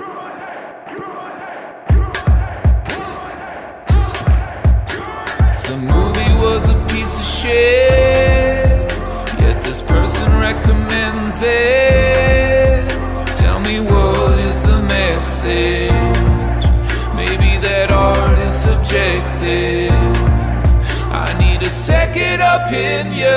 Speaker 3: movie was a piece of shit, yet this person recommends it. Tell me, what is the message? Maybe that art is subjective. I need a second opinion.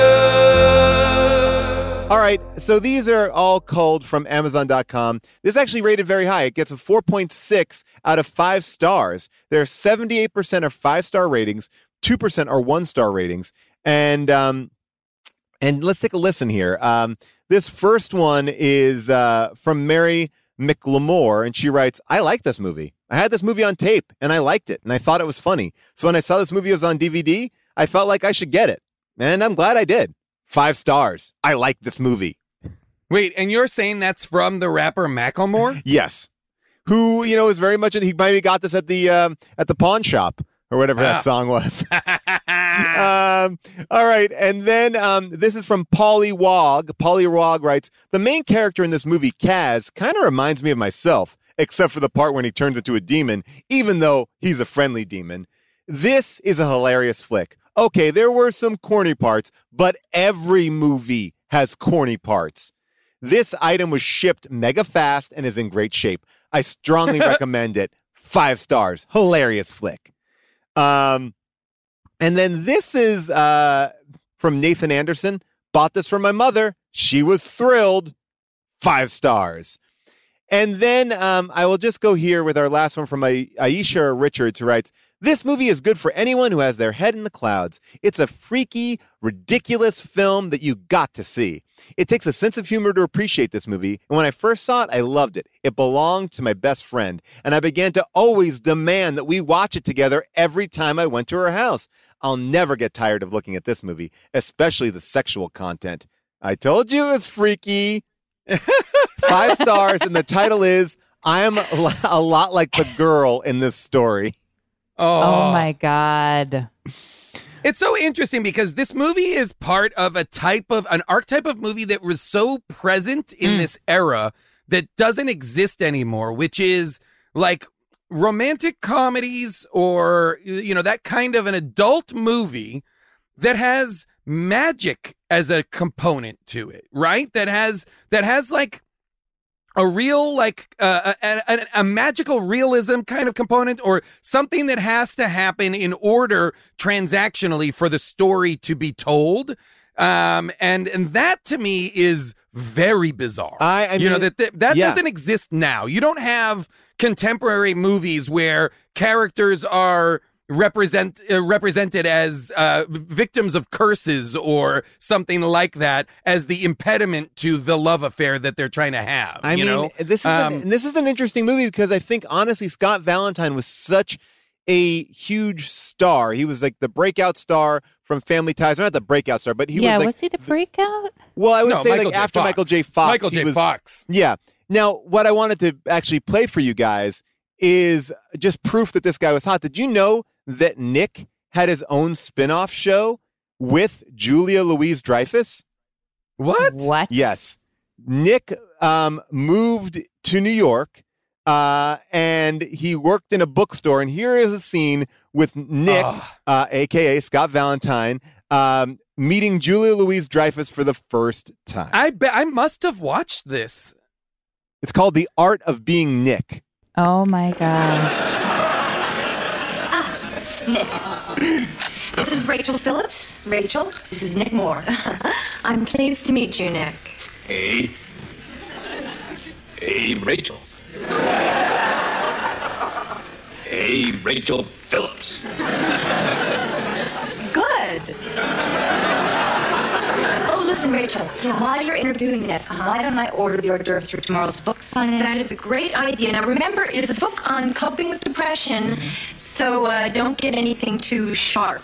Speaker 9: All right, so these are all culled from Amazon.com. This is actually rated very high. It gets a 4.6 out of 5 stars. There are 78% are 5-star ratings, 2% are 1-star ratings. And let's take a listen here. This first one is from Mary McLemore, and she writes, I like this movie. I had this movie on tape, and I liked it, and I thought it was funny. So when I saw this movie was on DVD, I felt like I should get it, and I'm glad I did. 5 stars. I like this movie.
Speaker 4: Wait, and you're saying that's from the rapper Macklemore?
Speaker 9: Yes. Who, is very much, he maybe got this at the pawn shop or whatever that song was. All right. And then this is from Polly Wog. Polly Wog writes, the main character in this movie, Kaz, kind of reminds me of myself, except for the part when he turns into a demon, even though he's a friendly demon. This is a hilarious flick. Okay, there were some corny parts, but every movie has corny parts. This item was shipped mega fast and is in great shape. I strongly recommend it. 5 stars. Hilarious flick. And then this is from Nathan Anderson. Bought this for my mother. She was thrilled. 5 stars. And then I will just go here with our last one from Aisha Richards, who writes, this movie is good for anyone who has their head in the clouds. It's a freaky, ridiculous film that you got to see. It takes a sense of humor to appreciate this movie, and when I first saw it, I loved it. It belonged to my best friend, and I began to always demand that we watch it together every time I went to her house. I'll never get tired of looking at this movie, especially the sexual content. I told you it was freaky. 5 stars, and the title is, I am a lot like the girl in this story.
Speaker 5: Oh my God.
Speaker 4: It's so interesting because this movie is part of an archetype of movie that was so present in this era that doesn't exist anymore, which is like romantic comedies or, that kind of an adult movie that has magic as a component to it, right? That has like a real, like, a magical realism kind of component, or something that has to happen in order transactionally for the story to be told. And that to me is very bizarre.
Speaker 9: I
Speaker 4: you know,
Speaker 9: mean,
Speaker 4: that
Speaker 9: yeah.
Speaker 4: doesn't exist now. You don't have contemporary movies where characters are represented as victims of curses or something like that as the impediment to the love affair that they're trying to have.
Speaker 9: I mean, this is an interesting movie because I think, honestly, Scott Valentine was such a huge star. He was like the breakout star from Family Ties. Not the breakout star, but he was like...
Speaker 5: was he the breakout?
Speaker 9: Well, I would say
Speaker 4: Michael
Speaker 9: like
Speaker 4: J.
Speaker 9: after
Speaker 4: Fox.
Speaker 9: Michael J. Fox.
Speaker 4: Michael J. Fox.
Speaker 9: Yeah. Now, what I wanted to actually play for you guys is just proof that this guy was hot. Did you know that Nick had his own spin-off show with Julia Louis-Dreyfus?
Speaker 4: What?
Speaker 9: Yes. Nick moved to New York and he worked in a bookstore. And here is a scene with Nick, a.k.a. Scott Valentine, meeting Julia Louis-Dreyfus for the first time.
Speaker 4: I bet I must have watched this.
Speaker 9: It's called The Art of Being Nick.
Speaker 5: Oh, my God.
Speaker 12: Nick. This is Rachel Phillips. Rachel, this is Nick Moore. I'm pleased to meet you, Nick.
Speaker 13: Hey. Hey, Rachel. Hey, Rachel Phillips.
Speaker 12: Good. Oh, listen, Rachel. While you're interviewing Nick, why don't I order the hors d'oeuvres for tomorrow's book signing? That is a great idea. Now, remember, it is a book on coping with depression, so don't get anything too sharp.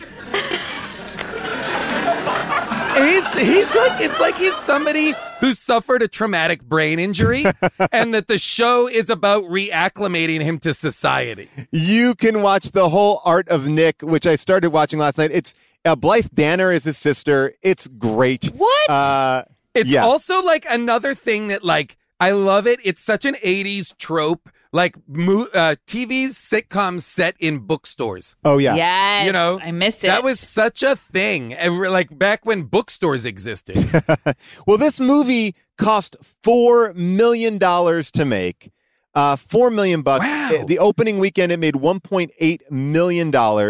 Speaker 4: It's like he's somebody who suffered a traumatic brain injury and that the show is about reacclimating him to society.
Speaker 9: You can watch the whole Art of Nick, which I started watching last night. It's Blythe Danner is his sister. It's great.
Speaker 5: What?
Speaker 4: It's also like another thing that like, I love it. It's such an 80s trope, like TV sitcoms set in bookstores.
Speaker 9: Oh, yeah.
Speaker 5: Yes,
Speaker 4: you know,
Speaker 5: I miss it.
Speaker 4: That was such a thing, like back when bookstores existed.
Speaker 9: Well, this movie cost $4 million to make. $4 million bucks.
Speaker 4: Wow.
Speaker 9: The opening weekend, it made $1.8 million.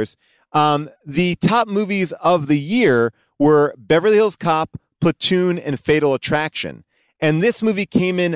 Speaker 9: The top movies of the year were Beverly Hills Cop, Platoon, and Fatal Attraction. And this movie came in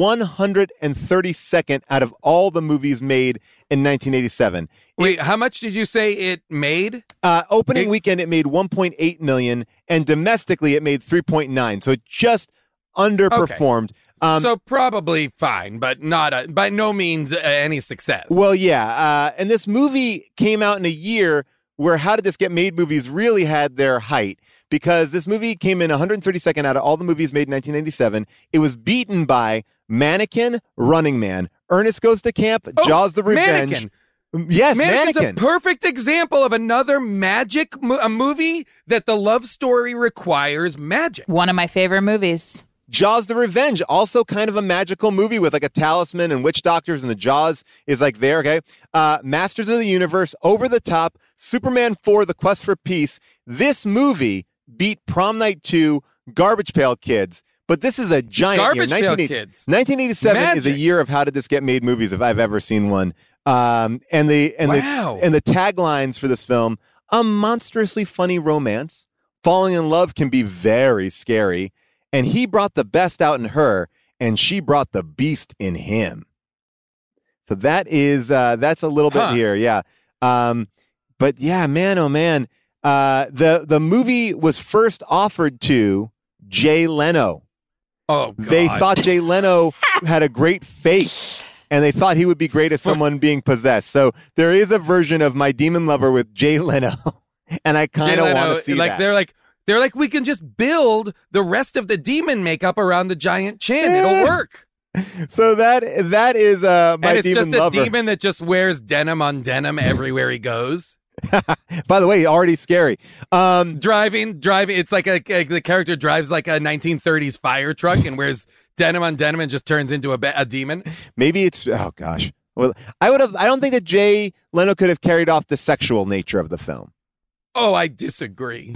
Speaker 9: 132nd out of all the movies made in 1987.
Speaker 4: Wait, how much did you say it made?
Speaker 9: Opening weekend, it made 1.8 million, and domestically, it made 3.9. So it just underperformed.
Speaker 4: Okay. So probably fine, but not by no means any success.
Speaker 9: Well, yeah. And this movie came out in a year where How Did This Get Made movies really had their height. Because this movie came in 132nd out of all the movies made in 1997. It was beaten by Mannequin, Running Man, Ernest Goes to Camp, Jaws the Revenge.
Speaker 4: Mannequin.
Speaker 9: Yes,
Speaker 4: Mannequin's
Speaker 9: Mannequin.
Speaker 4: a perfect example of another a movie that the love story requires magic.
Speaker 5: One of my favorite movies.
Speaker 9: Jaws the Revenge, also kind of a magical movie with like a talisman and witch doctors, and the Jaws is like there, okay? Masters of the Universe, Over the Top, Superman 4, The Quest for Peace. This movie beat Prom Night 2, Garbage Pail Kids. But this is a giant
Speaker 4: Garbage
Speaker 9: year.
Speaker 4: Pail Kids.
Speaker 9: 1987 is a year of How Did This Get Made movies, if I've ever seen one. And the taglines for this film: a monstrously funny romance, falling in love can be very scary, and he brought the best out in her, and she brought the beast in him. So that is that's a little bit here, yeah. But yeah, man, oh man. The movie was first offered to Jay Leno.
Speaker 4: Oh, God.
Speaker 9: They thought Jay Leno had a great face, and they thought he would be great as someone being possessed. So there is a version of My Demon Lover with Jay Leno, and I kind of want to see that.
Speaker 4: They're like, we can just build the rest of the demon makeup around the giant chin. It'll work.
Speaker 9: So that is My Demon Lover.
Speaker 4: And it's just a demon that just wears denim on denim everywhere he goes.
Speaker 9: By the way, already scary.
Speaker 4: Driving. It's like the character drives like a 1930s fire truck and wears denim on denim and just turns into a demon.
Speaker 9: Maybe it's, oh gosh. Well, I don't think that Jay Leno could have carried off the sexual nature of the film.
Speaker 4: Oh, I disagree.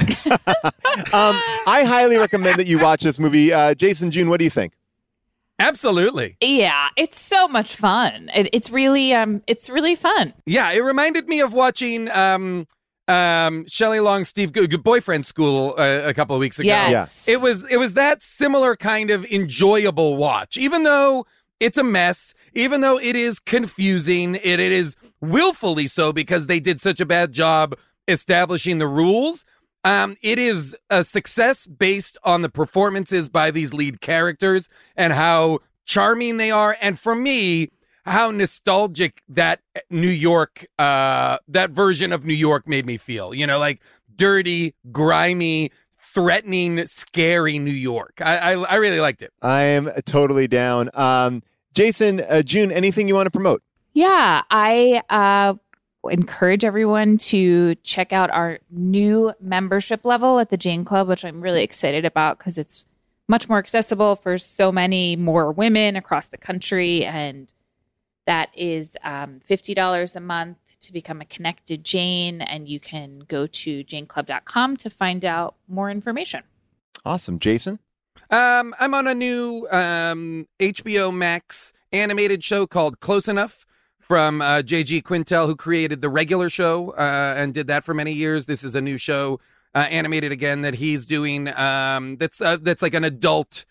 Speaker 9: I highly recommend that you watch this movie. Jason, June, what do you think?
Speaker 4: Absolutely.
Speaker 5: Yeah, it's so much fun. It's really fun.
Speaker 4: Yeah, it reminded me of watching Shelley Long, Steve Good Boyfriend School a couple of weeks ago.
Speaker 5: Yes.
Speaker 4: It was that similar kind of enjoyable watch, even though it's a mess, even though it is confusing, it is willfully so because they did such a bad job establishing the rules. It is a success based on the performances by these lead characters and how charming they are. And for me, how nostalgic that New York, that version of New York made me feel, like dirty, grimy, threatening, scary New York. I really liked it.
Speaker 9: I am totally down. Jason, June, anything you want to promote?
Speaker 5: Yeah, I encourage everyone to check out our new membership level at the Jane Club, which I'm really excited about because it's much more accessible for so many more women across the country. And that is $50 a month to become a Connected Jane. And you can go to janeclub.com to find out more information.
Speaker 9: Awesome. Jason?
Speaker 4: I'm on a new HBO Max animated show called Close Enough from J.G. Quintel, who created the regular show and did that for many years. This is a new show, animated again, that he's doing that's like an adult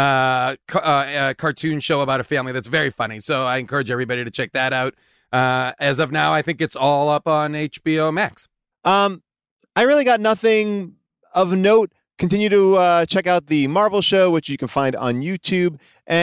Speaker 4: cartoon show about a family that's very funny. So I encourage everybody to check that out. As of now, I think it's all up on HBO Max.
Speaker 9: I really got nothing of note. Continue to check out the Marvel show, which you can find on YouTube.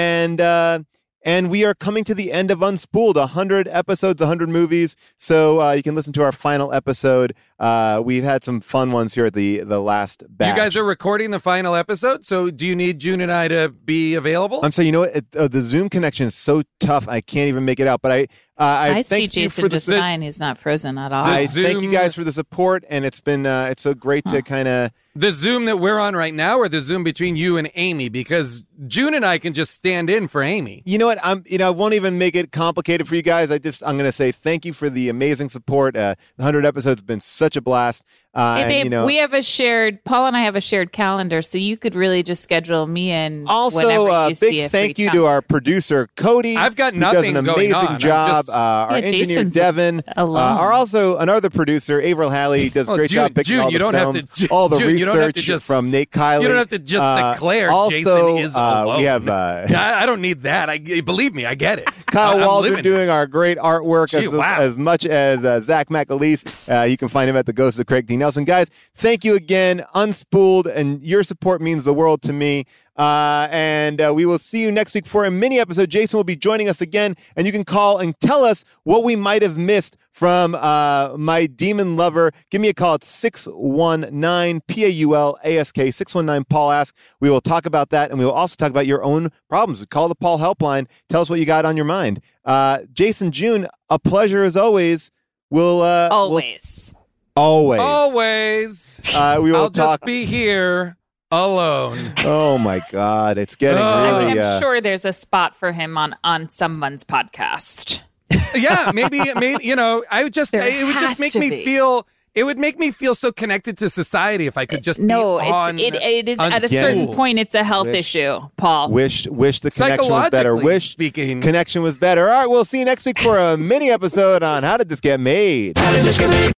Speaker 9: And we are coming to the end of Unspooled, 100 episodes, 100 movies. So you can listen to our final episode. We've had some fun ones here at the last batch.
Speaker 4: You guys are recording the final episode, so do you need June and I to be available?
Speaker 9: I'm saying, the Zoom connection is so tough, I can't even make it out. But I
Speaker 5: see Jason just fine. He's not frozen at all.
Speaker 9: Thank you guys for the support, and it's been it's so great to kind of...
Speaker 4: The Zoom that we're on right now, or the Zoom between you and Amy? Because June and I can just stand in for Amy.
Speaker 9: You know what? I won't even make it complicated for you guys. I'm going to say thank you for the amazing support. The 100 episodes have been such a blast.
Speaker 5: Hey, babe, we have Paul and I have a shared calendar, so you could really just schedule me in.
Speaker 9: Also, big thank you to our producer, Cody.
Speaker 4: I've got nothing
Speaker 9: does an amazing job. Our engineer,
Speaker 5: Jason's
Speaker 9: Devin. Our also another producer, Averill Halley, does a great job picking all the films, all the research from Nate Kiley.
Speaker 4: You don't have to just declare Jason is alone.
Speaker 9: We have.
Speaker 4: I don't need that. Believe me, I get it.
Speaker 9: Kyle Waldron doing our great artwork as much as Zach McAleese. You can find him at the Ghost of Craig D. Nelson. Guys, thank you again. Unspooled, and your support means the world to me. And we will see you next week for a mini episode. Jason will be joining us again, and you can call and tell us what we might have missed from My Demon Lover. Give me a call at 619-PAUL-ASK, 619-PAUL-ASK. We will talk about that, and we will also talk about your own problems. Call the Paul Helpline. Tell us what you got on your mind. Jason, June, a pleasure as always. We'll
Speaker 5: always.
Speaker 4: Always.
Speaker 9: We will
Speaker 4: I'll just be here alone.
Speaker 9: Oh my God, it's getting really.
Speaker 5: I'm sure there's a spot for him on someone's podcast.
Speaker 4: Yeah, maybe I would just it would just make me feel. It would make me feel so connected to society if I could just be on.
Speaker 5: It is at a certain point. It's a health issue, Paul.
Speaker 9: Wish the connection was better. Connection was better. All right, we'll see you next week for a mini episode on How Did This Get Made?